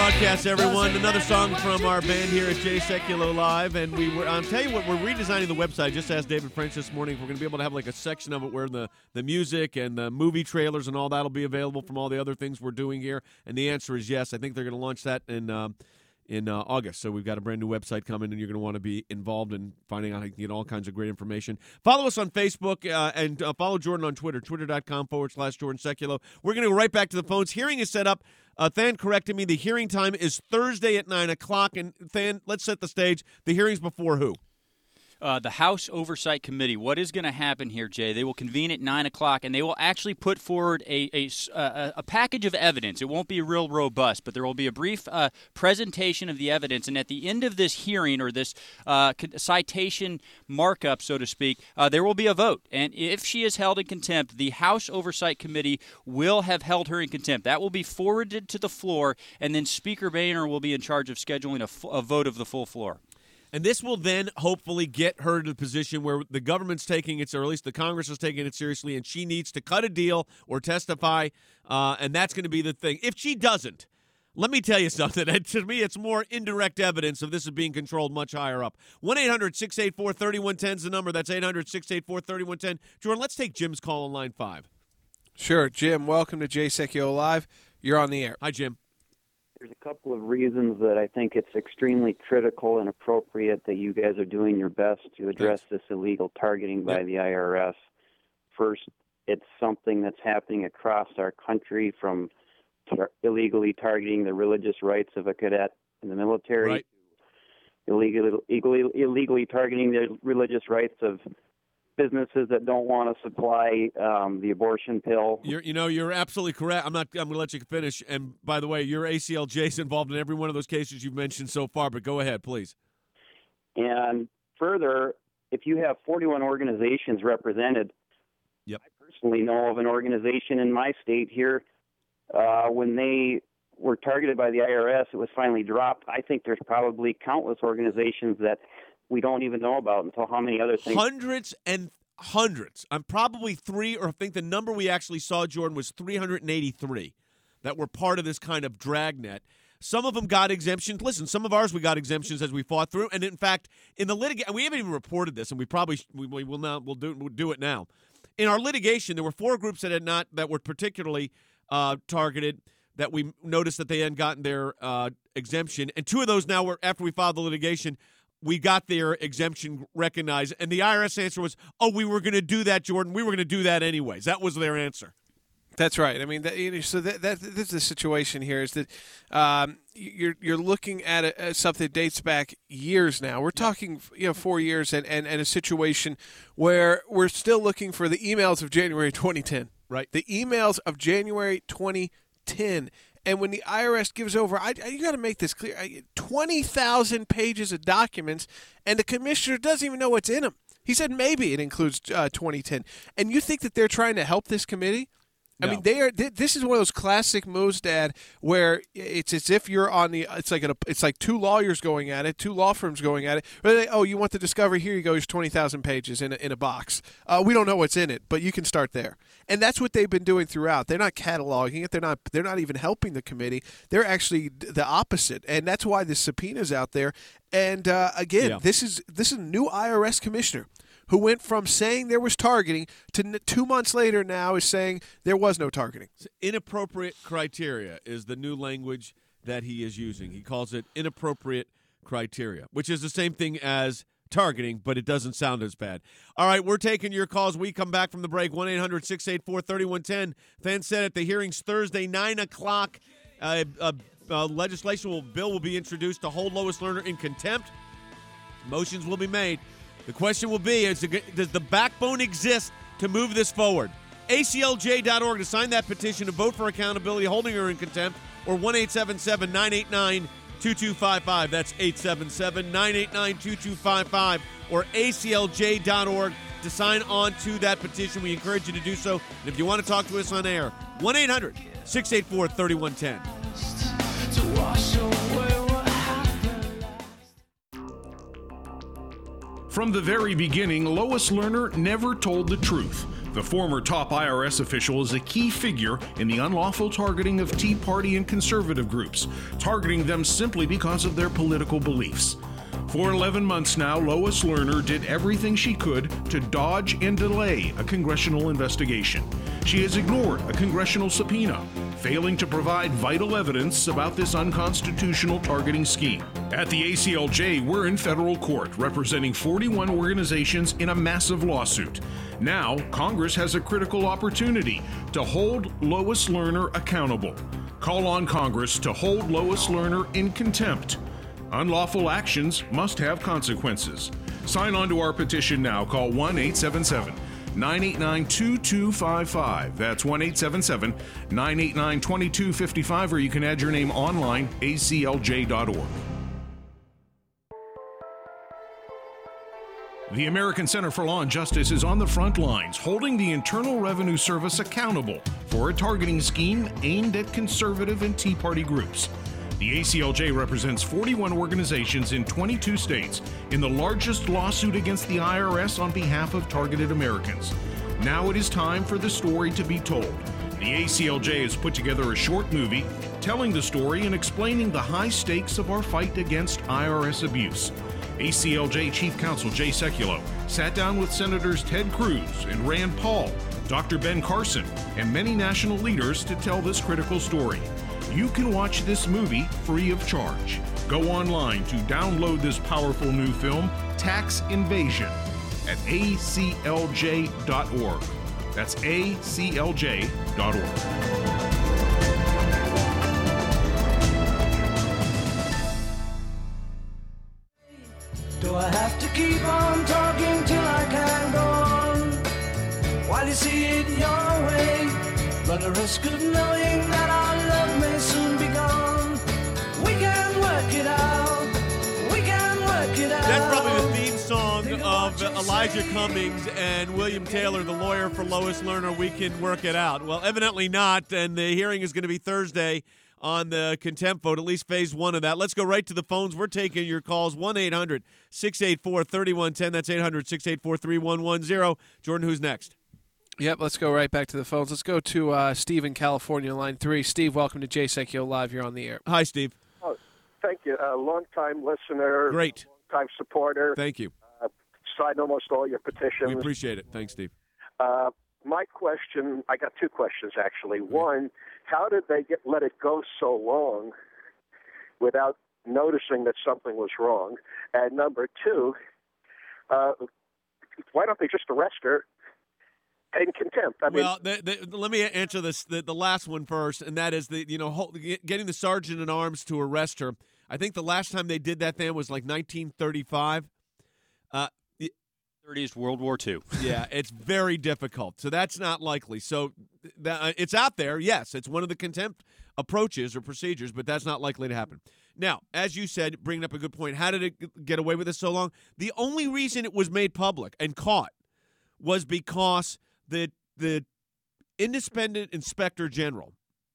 broadcast, everyone. Another song from our band here at Jay Sekulow Live, and we were. I'll tell you what, we're redesigning the website. Just asked David French this morning if we're going to be able to have like a section of it where the the music and the movie trailers and all that'll be available from all the other things we're doing here. And the answer is yes. I think they're going to launch that in. Uh, in uh, August. So we've got a brand new website coming, and you're going to want to be involved in finding out how you can get all kinds of great information. Follow us on Facebook uh, and uh, follow Jordan on Twitter, twitter.com forward slash Jordan Sekulow. We're going to go right back to the phones. Hearing is set up. Uh, Than corrected me. The hearing time is Thursday at nine o'clock. And Than, let's set the stage. The hearing's before who? Uh, the House Oversight Committee. What is going to happen here, Jay? They will convene at nine o'clock, and they will actually put forward a, a, a, a package of evidence. It won't be real robust, but there will be a brief uh, presentation of the evidence. And at the end of this hearing, or this uh, citation markup, so to speak, uh, there will be a vote. And if she is held in contempt, the House Oversight Committee will have held her in contempt. That will be forwarded to the floor, and then Speaker Boehner will be in charge of scheduling a, f- a vote of the full floor. And this will then hopefully get her to the position where the government's taking it, or at least the Congress is taking it seriously, and she needs to cut a deal or testify, uh, and that's going to be the thing. If she doesn't, let me tell you something. To me, it's more indirect evidence of this is being controlled much higher up. one eight hundred six eight four three one one zero is the number. That's eight hundred six eight four three one one zero. Jordan, let's take Jim's call on line five. Sure. Jim, welcome to Jay Sekulow Live. You're on the air. Hi, Jim. There's a couple of reasons that I think it's extremely critical and appropriate that you guys are doing your best to address this illegal targeting by the I R S. First, it's something that's happening across our country, from tar- illegally targeting the religious rights of a cadet in the military, right. illegally, illegally, illegally targeting the religious rights of businesses that don't want to supply um, the abortion pill. You're, you know, you're absolutely correct. I'm not. I'm going to let you finish. And by the way, your A C L J is involved in every one of those cases you've mentioned so far. But go ahead, please. And further, if you have forty-one organizations represented, yep. I personally know of an organization in my state here. Uh, when they were targeted by the I R S, it was finally dropped. I think there's probably countless organizations that we don't even know about until how many other things. Hundreds and hundreds. I'm probably three, or I think the number we actually saw, Jordan, was three hundred eighty-three that were part of this kind of dragnet. Some of them got exemptions. Listen, some of ours we got exemptions as we fought through. And in fact, in the litigation, we haven't even reported this, and we probably we, we will now we'll do we'll do it now. In our litigation, there were four groups that had not that were particularly uh, targeted that we noticed that they hadn't gotten their uh, exemption, and two of those now were after we filed the litigation. We got their exemption recognized, and the I R S answer was, oh, we were going to do that, Jordan. We were going to do that anyways. That was their answer. That's right. I mean, that, you know, so that, that this is the situation here is that um, you're you're looking at, a, at something that dates back years now. We're talking, you know, four years and, and, and a situation where we're still looking for the emails of January twenty ten. Right. The emails of January twenty ten. And when the I R S gives over, I, you got to make this clear, twenty thousand pages of documents, and the commissioner doesn't even know what's in them. He said maybe it includes uh, twenty ten. And you think that they're trying to help this committee? I No. mean, they are. They, this is one of those classic moves, Dad, where it's as if you're on the. It's like a, it's like two lawyers going at it, two law firms going at it. Where they, oh, you want the discovery? Here you go. Here's twenty thousand pages in a, in a box. Uh, we don't know what's in it, but you can start there. And that's what they've been doing throughout. They're not cataloging it. They're not. They're not even helping the committee. They're actually the opposite, and that's why the subpoena's out there. And uh, again, Yeah. this is this is a new I R S commissioner who went from saying there was targeting to n- two months later now is saying there was no targeting. Inappropriate criteria is the new language that he is using. He calls it inappropriate criteria, which is the same thing as targeting, but it doesn't sound as bad. All right, we're taking your calls. We come back from the break. one eight hundred six eight four three one one zero. Than said at the hearings Thursday, nine o'clock. Uh, uh, uh, legislation will, bill will be introduced to hold Lois Lerner in contempt. Motions will be made. The question will be, is the, does the backbone exist to move this forward? A C L J dot org to sign that petition to vote for accountability, holding her in contempt, or one eight seven seven nine eight nine two two five five. That's eight seven seven nine eight nine two two five five, or A C L J dot org to sign on to that petition. We encourage you to do so. And if you want to talk to us on air, one eight hundred six eight four three one one zero. From the very beginning, Lois Lerner never told the truth. The former top I R S official is a key figure in the unlawful targeting of Tea Party and conservative groups, targeting them simply because of their political beliefs. For eleven months now, Lois Lerner did everything she could to dodge and delay a congressional investigation. She has ignored a congressional subpoena, failing to provide vital evidence about this unconstitutional targeting scheme. At the A C L J, we're in federal court representing forty-one organizations in a massive lawsuit. Now, Congress has a critical opportunity to hold Lois Lerner accountable. Call on Congress to hold Lois Lerner in contempt. Unlawful actions must have consequences. Sign on to our petition now. Call one eight seven seven, nine eight nine, two two five five. That's one eight seven seven, nine eight nine, two two five five, or you can add your name online, A C L J dot org. The American Center for Law and Justice is on the front lines, holding the Internal Revenue Service accountable for a targeting scheme aimed at conservative and Tea Party groups. The A C L J represents forty-one organizations in twenty-two states in the largest lawsuit against the I R S on behalf of targeted Americans. Now it is time for the story to be told. The A C L J has put together a short movie telling the story and explaining the high stakes of our fight against I R S abuse. A C L J Chief Counsel Jay Sekulow sat down with Senators Ted Cruz and Rand Paul, Doctor Ben Carson, and many national leaders to tell this critical story. You can watch this movie free of charge. Go online to download this powerful new film, Tax Invasion, at A C L J dot org. That's A C L J dot org. Do I have to keep on talking till I can go on? While you see it your way, run the risk of knowing that our love may soon be gone. We can work it out. We can work it out. That's probably the theme song of Elijah Cummings and William Taylor, the lawyer for Lois Lerner. We can work it out. Well, evidently not, and the hearing is going to be Thursday on the contempt vote, at least phase one of that. Let's go right to the phones. We're taking your calls, one eight hundred, six eight four, three one one zero. That's eight hundred, six eight four, three one one zero. Jordan, who's next? Yep, let's go right back to the phones. Let's go to uh, Steve in California, line three. Steve, welcome to Jay Sekulow Live. You're on the air. Hi, Steve. Oh, thank you. A uh, long-time listener. Great. Long-time supporter. Thank you. Uh, signed almost all your petitions. We appreciate it. Thanks, Steve. Uh, my question, I got two questions, actually. One, how did they get let it go so long without noticing that something was wrong? And number two, uh, why don't they just arrest her in contempt? I mean, well, the, the, let me answer this the, the last one first, and that is the you know whole, getting the sergeant at arms to arrest her. I think the last time they did that then was like nineteen thirty-five. Uh, thirties, World War Two. Yeah, it's very difficult. So that's not likely. So that, uh, it's out there. Yes, it's one of the contempt approaches or procedures, but that's not likely to happen. Now, as you said, bringing up a good point, how did it get away with this so long? The only reason it was made public and caught was because the the independent inspector general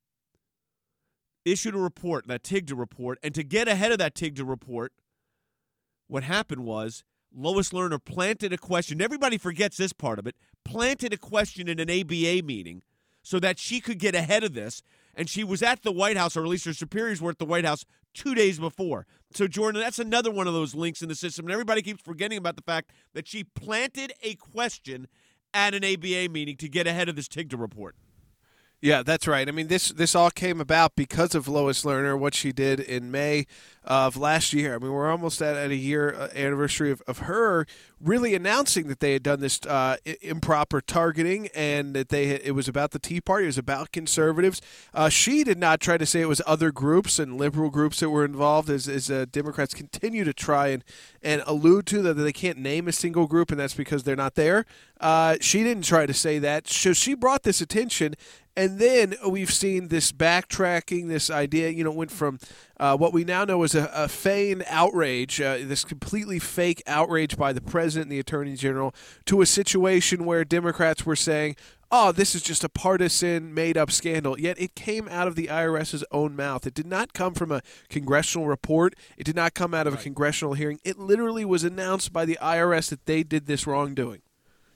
issued a report, that TIGTA report, and to get ahead of that TIGTA report, what happened was Lois Lerner planted a question. Everybody forgets this part of it. Planted a question in an A B A meeting so that she could get ahead of this. And she was at the White House, or at least her superiors were at the White House two days before. So, Jordan, that's another one of those links in the system. And everybody keeps forgetting about the fact that she planted a question at an A B A meeting to get ahead of this TIGTA report. Yeah, that's right. I mean, this this all came about because of Lois Lerner, what she did in May of last year. I mean, we're almost at, at a year uh, anniversary of, of her really announcing that they had done this uh, improper targeting and that they it was about the Tea Party, it was about conservatives. Uh, she did not try to say it was other groups and liberal groups that were involved, as, as uh, Democrats continue to try and, and allude to that they can't name a single group, and that's because they're not there. Uh, she didn't try to say that. So she brought this attention. And then we've seen this backtracking, this idea, you know, went from uh, what we now know as a, a feigned outrage, uh, this completely fake outrage by the president and the attorney general, to a situation where Democrats were saying, oh, this is just a partisan made-up scandal. Yet it came out of the IRS's own mouth. It did not come from a congressional report. It did not come out of a congressional hearing. It literally was announced by the I R S that they did this wrongdoing.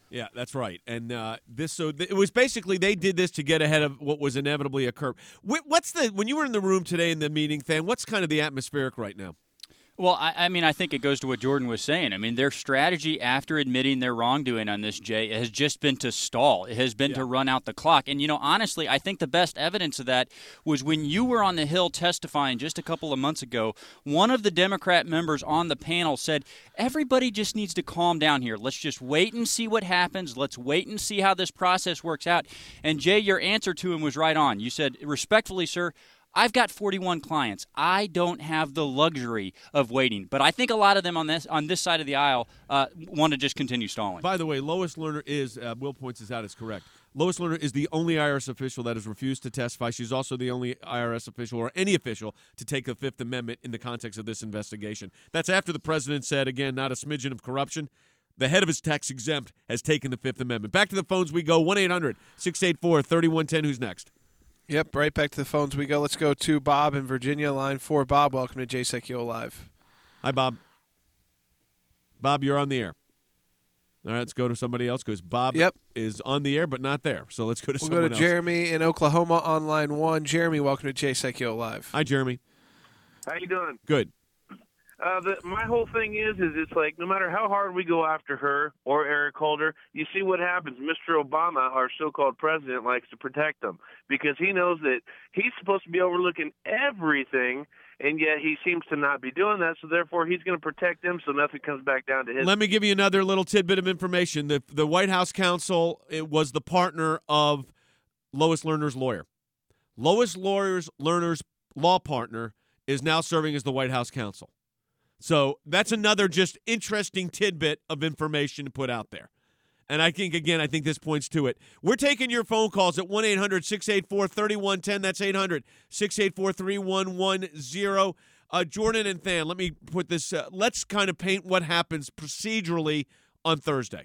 Yeah, that's right. And uh, this, so th- it was basically they did this to get ahead of what was inevitably occur. Wh- What's the when you were in the room today in the meeting, Than? What's kind of the atmospheric right now? Well, I, I mean, I think it goes to what Jordan was saying. I mean, their strategy after admitting their wrongdoing on this, Jay, has just been to stall. It has been yeah. to run out the clock. And, you know, honestly, I think the best evidence of that was when you were on the Hill testifying just a couple of months ago, one of the Democrat members on the panel said, everybody just needs to calm down here. Let's just wait and see what happens. Let's wait and see how this process works out. And, Jay, your answer to him was right on. You said, respectfully, sir, I've got forty-one clients. I don't have the luxury of waiting. But I think a lot of them on this on this side of the aisle uh, want to just continue stalling. By the way, Lois Lerner is, uh, Will points this out, is correct. Lois Lerner is the only I R S official that has refused to testify. She's also the only I R S official or any official to take the Fifth Amendment in the context of this investigation. That's after the president said, again, not a smidgen of corruption. The head of his tax-exempt has taken the Fifth Amendment. Back to the phones we go. one eight hundred six eight four three one one zero. Who's next? Yep, right back to the phones we go. Let's go to Bob in Virginia, line four. Bob, welcome to Jay Sekulow Live. Hi, Bob. Bob, you're on the air. All right, let's go to somebody else because Bob yep. is on the air but not there. So let's go to we'll someone else. We'll go to Jeremy in Oklahoma on line one. Jeremy, welcome to Jay Sekulow Live. Hi, Jeremy. How you doing? Good. Uh, the, my whole thing is, is it's like no matter how hard we go after her or Eric Holder, you see what happens. Mister Obama, our so-called president, likes to protect them because he knows that he's supposed to be overlooking everything, and yet he seems to not be doing that. So therefore, he's going to protect them so nothing comes back down to his. Let me give you another little tidbit of information. The the White House counsel it was the partner of Lois Lerner's lawyer. Lois Lawyer's Lerner's law partner is now serving as the White House counsel. So that's another just interesting tidbit of information to put out there. And I think, again, I think this points to it. We're taking your phone calls at one eight hundred six eight four three one one zero. That's eight hundred six eight four three one one zero. Uh, Jordan and Than, let me put this. Uh, let's kind of paint what happens procedurally on Thursday.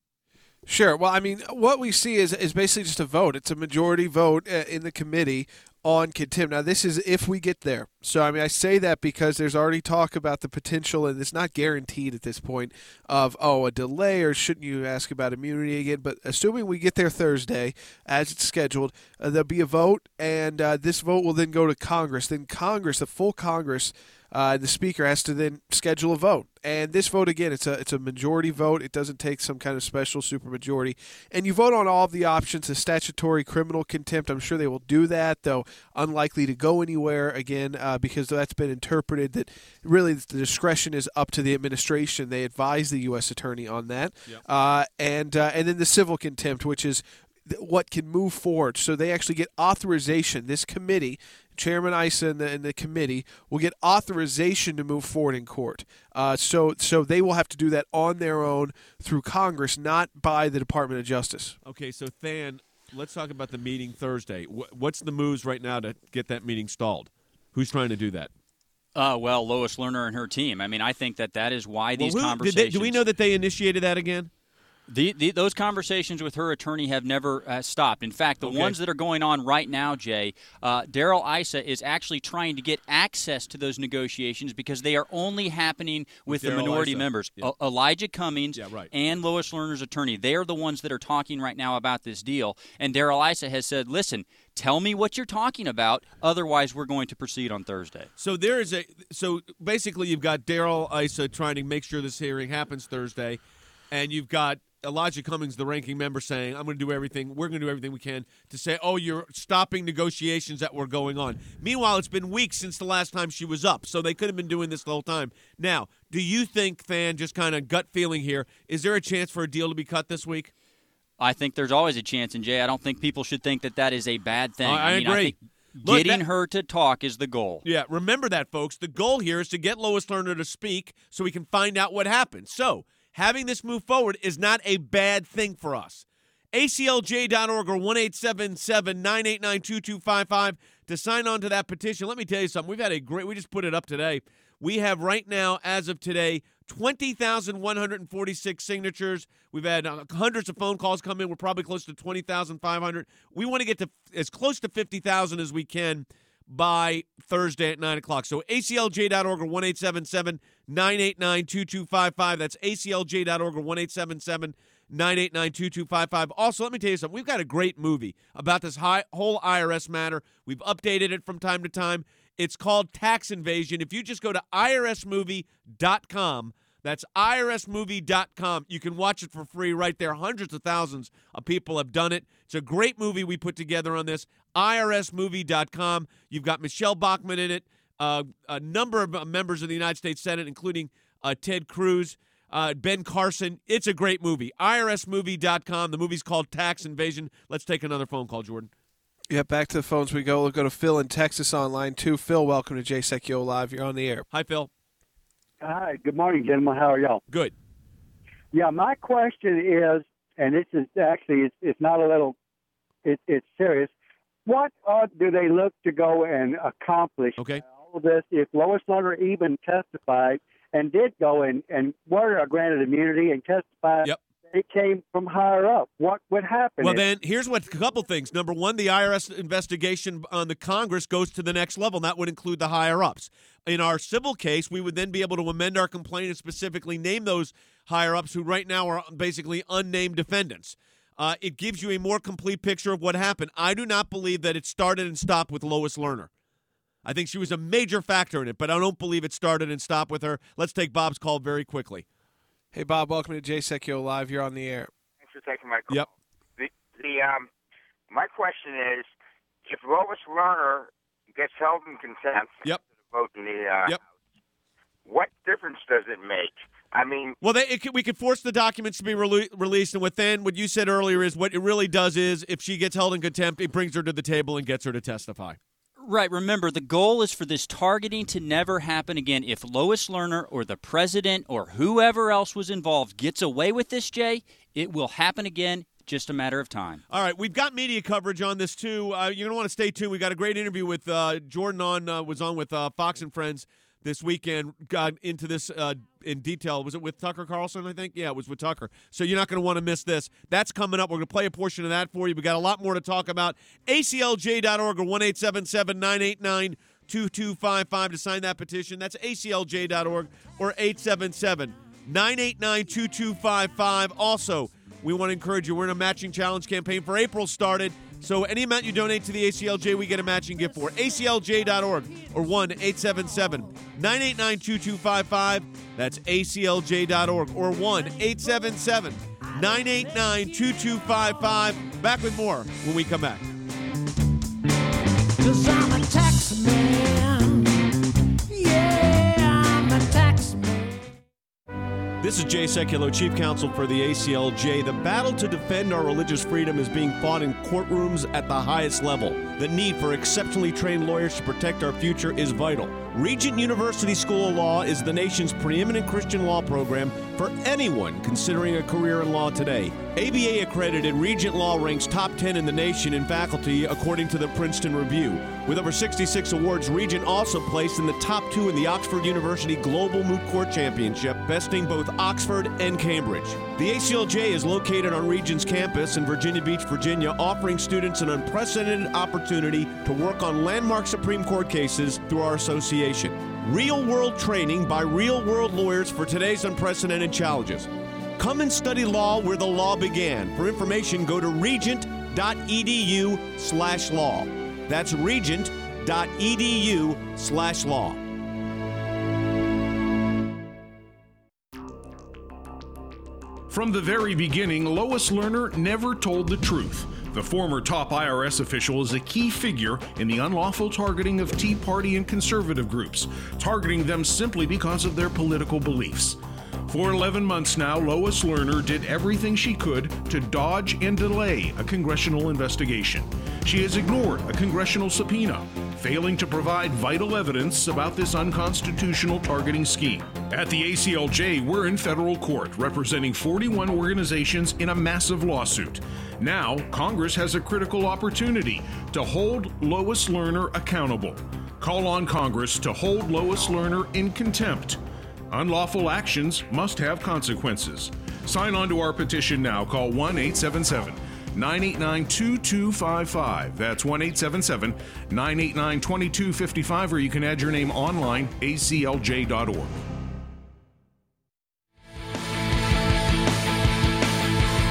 Sure. Well, I mean, what we see is is basically just a vote. It's a majority vote uh, in the committee on contempt. Now, this is if we get there. So, I mean, I say that because there's already talk about the potential, and it's not guaranteed at this point, of, oh, a delay, or shouldn't you ask about immunity again? But assuming we get there Thursday, as it's scheduled, uh, there'll be a vote, and uh, this vote will then go to Congress. Then Congress, the full Congress, Uh, the speaker has to then schedule a vote. And this vote, again, it's a it's a majority vote. It doesn't take some kind of special supermajority. And you vote on all of the options, the statutory criminal contempt. I'm sure they will do that, though unlikely to go anywhere, again, uh, because that's been interpreted that really the discretion is up to the administration. They advise the U S attorney on that. Yep. Uh, and uh, and then the civil contempt, which is what can move forward. So they actually get authorization. This committee, Chairman Issa and the, and the committee, will get authorization to move forward in court. Uh, so so they will have to do that on their own through Congress, not by the Department of Justice. Okay, so Than, let's talk about the meeting Thursday. What's the moves right now to get that meeting stalled? Who's trying to do that? Uh, well, Lois Lerner and her team. I mean, I think that that is why these well, who, conversations. Did they, do we know that they initiated that again? The, the, those conversations with her attorney have never uh, stopped. In fact, the okay. ones that are going on right now, Jay, uh, Darrell Issa is actually trying to get access to those negotiations because they are only happening with, with the minority Issa. members. Yeah. O- Elijah Cummings yeah, right. and Lois Lerner's attorney. They are the ones that are talking right now about this deal. And Darrell Issa has said, listen, tell me what you're talking about. Otherwise, we're going to proceed on Thursday. So there is a so basically you've got Darrell Issa trying to make sure this hearing happens Thursday, and you've got Elijah Cummings, the ranking member, saying, I'm going to do everything, we're going to do everything we can to say, oh, you're stopping negotiations that were going on. Meanwhile, it's been weeks since the last time she was up, so they could have been doing this the whole time. Now, do you think, Than, just kind of gut feeling here, is there a chance for a deal to be cut this week? I think there's always a chance, and Jay, I don't think people should think that that is a bad thing. I, I, I mean, agree. I think Look, getting that, her to talk is the goal. Yeah, remember that, folks. The goal here is to get Lois Lerner to speak so we can find out what happened. So, having this move forward is not a bad thing for us. A C L J dot org or one eight seven seven, nine eight nine, two two five five to sign on to that petition. Let me tell you something. We've had a great – we just put it up today. We have right now, as of today, twenty thousand one hundred forty-six signatures. We've had uh, hundreds of phone calls come in. We're probably close to twenty thousand five hundred. We want to get to as close to fifty thousand as we can by Thursday at nine o'clock. So A C L J dot org or one eight seven seven, nine eight nine, two two five five. That's A C L J dot org or one eight seven seven, nine eight nine, two two five five. Also, let me tell you something. We've got a great movie about this high, whole I R S matter. We've updated it from time to time. It's called Tax Invasion. If you just go to I R S movie dot com, that's I R S movie dot com, you can watch it for free right there. Hundreds of thousands of people have done it. It's a great movie we put together on this. I R S movie dot com. You've got Michelle Bachmann in it, uh, a number of members of the United States Senate, including uh, Ted Cruz, uh, Ben Carson. It's a great movie. I R S movie dot com. The movie's called Tax Invasion. Let's take another phone call, Jordan. Yeah, back to the phones we go. We'll go to Phil in Texas on line two. Phil, welcome to Jay Sekulow Live. You're on the air. Hi, Phil. Hi. Good morning, gentlemen. How are y'all? Good. Yeah, my question is, and this is actually, it's, it's not a little, it, it's serious. What uh, do they look to go and accomplish okay. all of this if Lois Lerner even testified and did go and, and were granted immunity and testified? Yep. It came from higher up. What would happen? Well, if- then, here's what a couple things. Number one, the I R S investigation on the Congress goes to the next level, and that would include the higher-ups. In our civil case, we would then be able to amend our complaint and specifically name those higher-ups who right now are basically unnamed defendants. Uh, it gives you a more complete picture of what happened. I do not believe that it started and stopped with Lois Lerner. I think she was a major factor in it, but I don't believe it started and stopped with her. Let's take Bob's call very quickly. Hey, Bob, welcome to Jay Sekulow Live. You're on the air. Thanks for taking my call. Yep. The, the um, my question is, if Lois Lerner gets held in contempt yep. for the vote in the uh, yep. House, what difference does it make? I mean, well, they, it could, we could force the documents to be rele- released, and within what you said earlier is what it really does is if she gets held in contempt, it brings her to the table and gets her to testify. Right. Remember, the goal is for this targeting to never happen again. If Lois Lerner or the president or whoever else was involved gets away with this, Jay, it will happen again. Just a matter of time. All right, we've got media coverage on this too. Uh, you're going to want to stay tuned. We got a great interview with uh, Jordan on uh, was on with uh, Fox and Friends this weekend. Got into this uh, in detail. Was it with Tucker Carlson? I think. Yeah, it was with Tucker. So you're not going to want to miss this. That's coming up. We're going to play a portion of that for you. We got a lot more to talk about. A C L J dot org or one eight seven seven, nine eight nine, two two five five to sign that petition. That's A C L J dot org or eight seven seven, nine eight nine, two two five five. Also, we want to encourage you. We're in a matching challenge campaign for April started. So any amount you donate to the A C L J, we get a matching gift for. A C L J dot org or one eight seven seven, nine eight nine, two two five five. That's A C L J dot org or one eight seven seven, nine eight nine, two two five five. Back with more when we come back. 'Cause I'm a tax man. Yeah, I'm a tax man. This is Jay Sekulow, Chief Counsel for the A C L J. The battle to defend our religious freedom is being fought in courtrooms at the highest level. The need for exceptionally trained lawyers to protect our future is vital. Regent University School of Law is the nation's preeminent Christian law program for anyone considering a career in law today. A B A-accredited Regent Law ranks top ten in the nation in faculty, according to the Princeton Review. With over sixty-six awards, Regent also placed in the top two in the Oxford University Global Moot Court Championship, besting both Oxford and Cambridge. The A C L J is located on Regent's campus in Virginia Beach, Virginia, offering students an unprecedented opportunity to work on landmark Supreme Court cases through our association. Real-world training by real-world lawyers for today's unprecedented challenges. Come and study law where the law began. For information, go to regent dot e d u slash law. That's regent dot e d u slash law. From the very beginning, Lois Lerner never told the truth. The former top I R S official is a key figure in the unlawful targeting of Tea Party and conservative groups, targeting them simply because of their political beliefs. For eleven months now, Lois Lerner did everything she could to dodge and delay a congressional investigation. She has ignored a congressional subpoena, failing to provide vital evidence about this unconstitutional targeting scheme. At the A C L J, we're in federal court representing forty-one organizations in a massive lawsuit. Now, Congress has a critical opportunity to hold Lois Lerner accountable. Call on Congress to hold Lois Lerner in contempt. Unlawful actions must have consequences. Sign on to our petition now. Call one eight seven seven, nine eight nine, two two five five. That's one eight seven seven, nine eight nine, two two five five, or you can add your name online, A C L J dot org.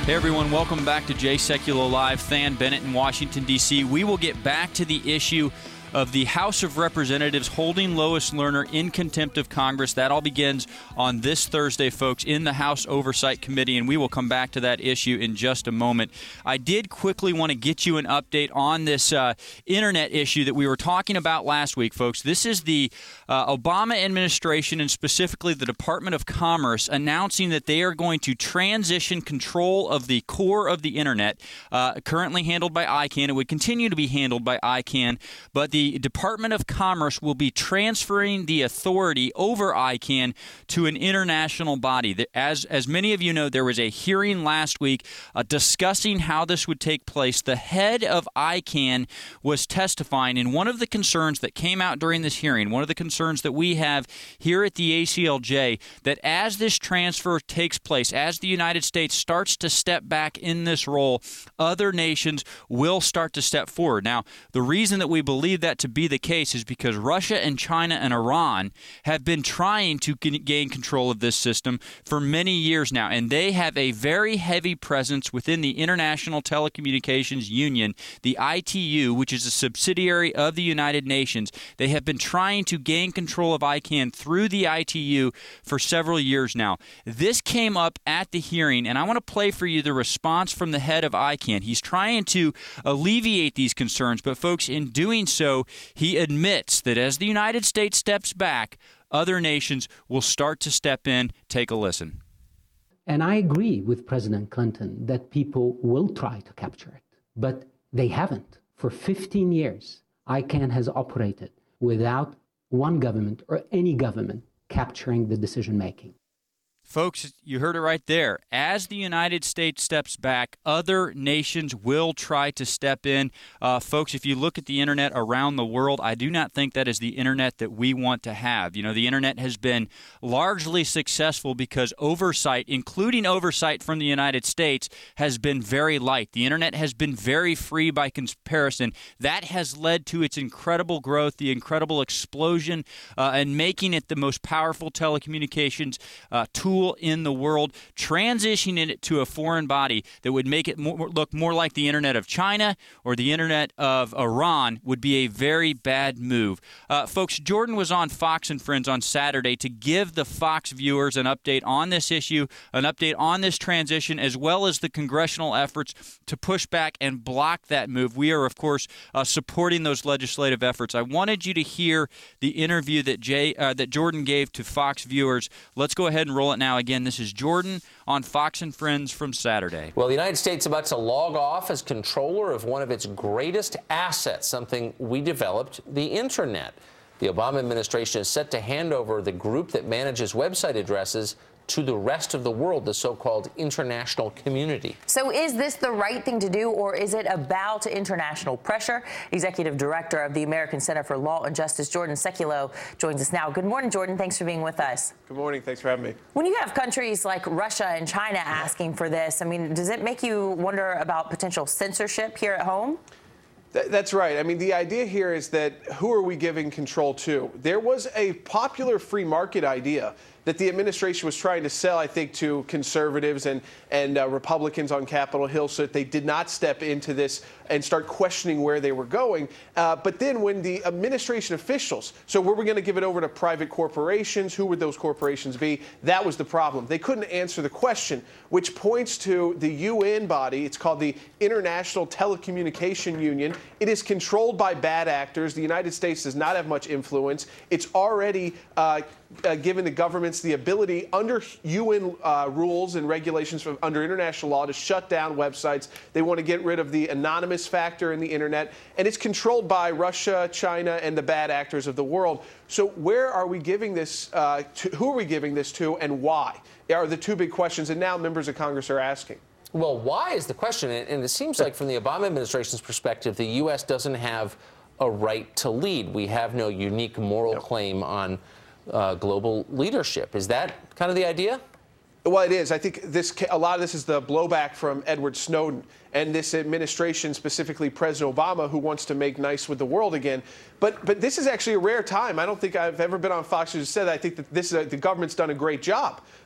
Hey everyone, welcome back to Jay Sekulow Live. Than Bennett in Washington, D C We will get back to the issue of the House of Representatives holding Lois Lerner in contempt of Congress. That all begins on this Thursday, folks, in the House Oversight Committee, and we will come back to that issue in just a moment. I did quickly want to get you an update on this uh, internet issue that we were talking about last week, folks. This is the uh, Obama administration, and specifically the Department of Commerce, announcing that they are going to transition control of the core of the internet, uh, currently handled by I CANN. It would continue to be handled by I CANN, but the The Department of Commerce will be transferring the authority over I CANN to an international body. As, as many of you know, there was a hearing last week uh, discussing how this would take place. The head of I CANN was testifying, and one of the concerns that came out during this hearing, one of the concerns that we have here at the A C L J, that as this transfer takes place, as the United States starts to step back in this role, other nations will start to step forward. Now, the reason that we believe that to be the case is because Russia and China and Iran have been trying to gain control of this system for many years now, and they have a very heavy presence within the International Telecommunications Union, the I T U, which is a subsidiary of the United Nations. They have been trying to gain control of I CANN through the I T U for several years now. This came up at the hearing, and I want to play for you the response from the head of I CANN. He's trying to alleviate these concerns, but folks, in doing so, he admits that as the United States steps back, other nations will start to step in. Take a listen. And I agree with President Clinton that people will try to capture it, but they haven't. For fifteen years, I CANN has operated without one government or any government capturing the decision-making. Folks, you heard it right there. As the United States steps back, other nations will try to step in. Uh, folks, if you look at the internet around the world, I do not think that is the internet that we want to have. You know, the internet has been largely successful because oversight, including oversight from the United States, has been very light. The internet has been very free by comparison. That has led to its incredible growth, the incredible explosion, uh, and making it the most powerful telecommunications uh, tool in the world. Transitioning it to a foreign body that would make it more, look more like the internet of China or the internet of Iran would be a very bad move. Uh, folks, Jordan was on Fox and Friends on Saturday to give the Fox viewers an update on this issue, an update on this transition, as well as the congressional efforts to push back and block that move. We are, of course, uh, supporting those legislative efforts. I wanted you to hear the interview that Jay, uh, that Jordan gave to Fox viewers. Let's go ahead and roll it now. Again, this is Jordan on Fox and Friends from Saturday. Well, the United States about to log off as controller of one of its greatest assets, something we developed, the Internet. The Obama administration is set to hand over the group that manages website addresses to the rest of the world, the so-called international community. So is this the right thing to do, or is it about international pressure? Executive Director of the American Center for Law and Justice, Jordan Sekulow, joins us now. Good morning, Jordan. Thanks for being with us. Good morning. Thanks for having me. When you have countries like Russia and China asking for this, I mean, does it make you wonder about potential censorship here at home? Th- that's right. I mean, the idea here is that who are we giving control to? There was a popular free market idea that the administration was trying to sell, I think, to conservatives and, and uh, Republicans on Capitol Hill so that they did not step into this and start questioning where they were going. Uh, but then when the administration officials, so were we going to give it over to private corporations? Who would those corporations be? That was the problem. They couldn't answer the question, which points to the U N body. It's called the International Telecommunication Union. It is controlled by bad actors. The United States does not have much influence. It's already uh, uh, given the governments the ability under U N uh, rules and regulations from under international law to shut down websites. They want to get rid of the anonymous factor in the internet, and it's controlled by Russia, China, and the bad actors of the world. So where are we giving this uh, to? Who are we giving this to, and why? Are the two big questions, and now members of Congress are asking. Well, why is the question, and it seems like from the Obama administration's perspective, the U S doesn't have a right to lead. We have no unique moral no. claim on uh, global leadership. Is that kind of the idea? Well, it is. I think this a lot of this is the blowback from Edward Snowden and this administration, specifically President Obama, who wants to make nice with the world again. But but this is actually a rare time. I don't think I've ever been on Fox News and said that. I think that this is a, the government's done a great job.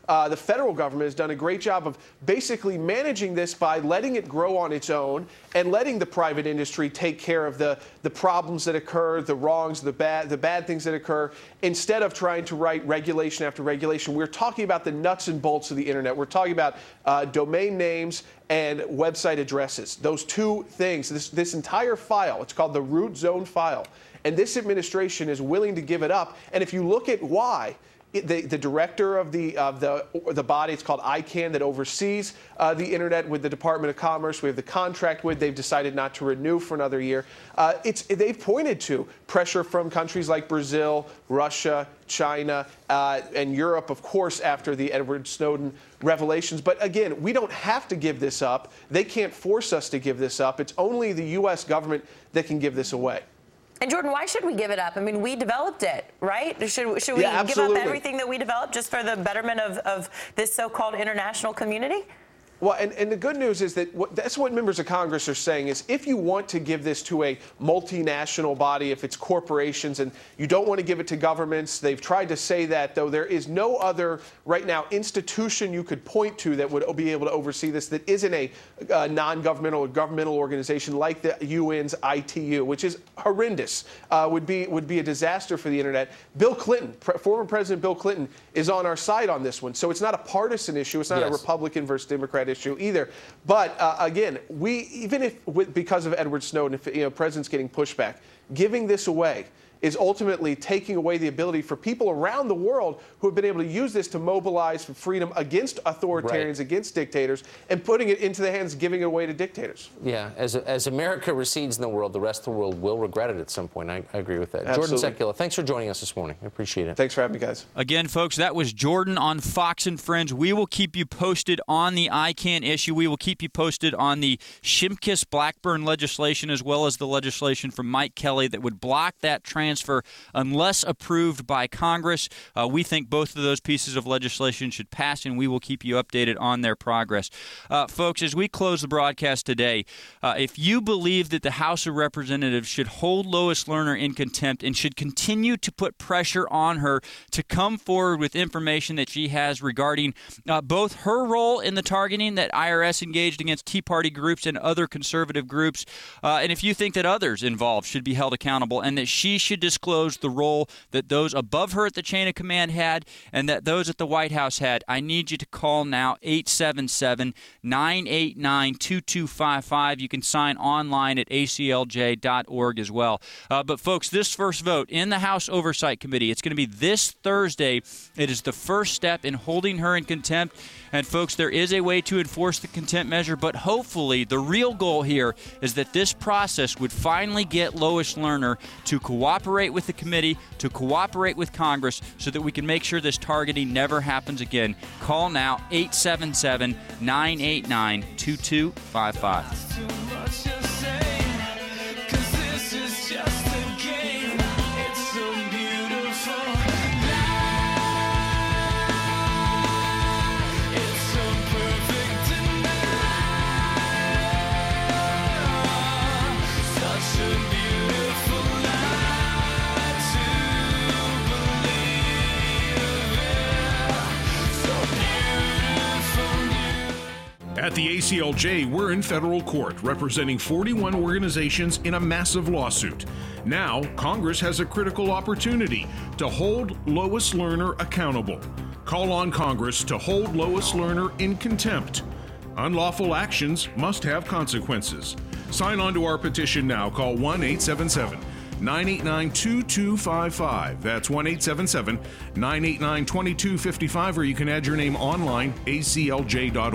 uh, the federal government has done a great job of basically managing this by letting it grow on its own and letting the private industry take care of the, the problems that occur, the wrongs, the bad, the bad things that occur, instead of trying to write regulation after regulation. We're talking about the nuts and bolts of the internet. We're talking about uh, domain names and website addresses. Those two things, this, this entire file, it's called the root zone file. And this administration is willing to give it up. And if you look at why, it, the, the director of the of the the body, it's called I CANN, that oversees uh, the internet with the Department of Commerce, we have the contract with, they've decided not to renew for another year. Uh, it's they've pointed to pressure from countries like Brazil, Russia, China, uh, and Europe, of course, after the Edward Snowden revelations. But again, we don't have to give this up. They can't force us to give this up. It's only the U S government that can give this away. And Jordan, why should we give it up? I mean, we developed it, right? Should, should we yeah, give up everything that we developed just for the betterment of, of this so-called international community? Well, and, and the good news is that what, that's what members of Congress are saying is if you want to give this to a multinational body, if it's corporations and you don't want to give it to governments, they've tried to say that, though there is no other right now institution you could point to that would be able to oversee this that isn't a uh, non-governmental or governmental organization like the U N's I T U, which is horrendous, uh, would be would be a disaster for the internet. Bill Clinton, pre- former President Bill Clinton, is on our side on this one. So it's not a partisan issue. It's not yes. a Republican versus Democrat issue either. But uh, again, we even if because of Edward Snowden, if you know, President's getting pushback, giving this away is ultimately taking away the ability for people around the world who have been able to use this to mobilize for freedom against authoritarians, right. against dictators, and putting it into the hands, giving it away to dictators. Yeah, as as America recedes in the world, the rest of the world will regret it at some point. I, I agree with that. Absolutely. Jordan Sekula, thanks for joining us this morning. I appreciate it. Thanks for having me, guys. Again, folks, that was Jordan on Fox and Friends. We will keep you posted on the I CANN issue. We will keep you posted on the Shimkus-Blackburn legislation as well as the legislation from Mike Kelly that would block that transfer unless approved by Congress. Uh, we think both of those pieces of legislation should pass, and we will keep you updated on their progress. Uh, folks, as we close the broadcast today, uh, if you believe that the House of Representatives should hold Lois Lerner in contempt and should continue to put pressure on her to come forward with information that she has regarding uh, both her role in the targeting that I R S engaged against Tea Party groups and other conservative groups, uh, and if you think that others involved should be held accountable and that she should disclose the role that those above her at the chain of command had and that those at the White House had, I need you to call now eight seven seven, nine eight nine, two two five five. You can sign online at A C L J dot org as well. Uh, but, folks, this first vote in the House Oversight Committee, it's going to be this Thursday. It is the first step in holding her in contempt. And, folks, there is a way to enforce the contempt measure, but hopefully the real goal here is that this process would finally get Lois Lerner to cooperate with the committee, to cooperate with Congress, so that we can make sure this targeting never happens again. Call now, eight seven seven, nine eight nine, two two five five. At the A C L J, we're in federal court representing forty-one organizations in a massive lawsuit. Now, Congress has a critical opportunity to hold Lois Lerner accountable. Call on Congress to hold Lois Lerner in contempt. Unlawful actions must have consequences. Sign on to our petition now. Call one eight seven seven, nine eight nine, two two five five. That's one eight seven seven, nine eight nine, two two five five, or you can add your name online, A C L J dot org.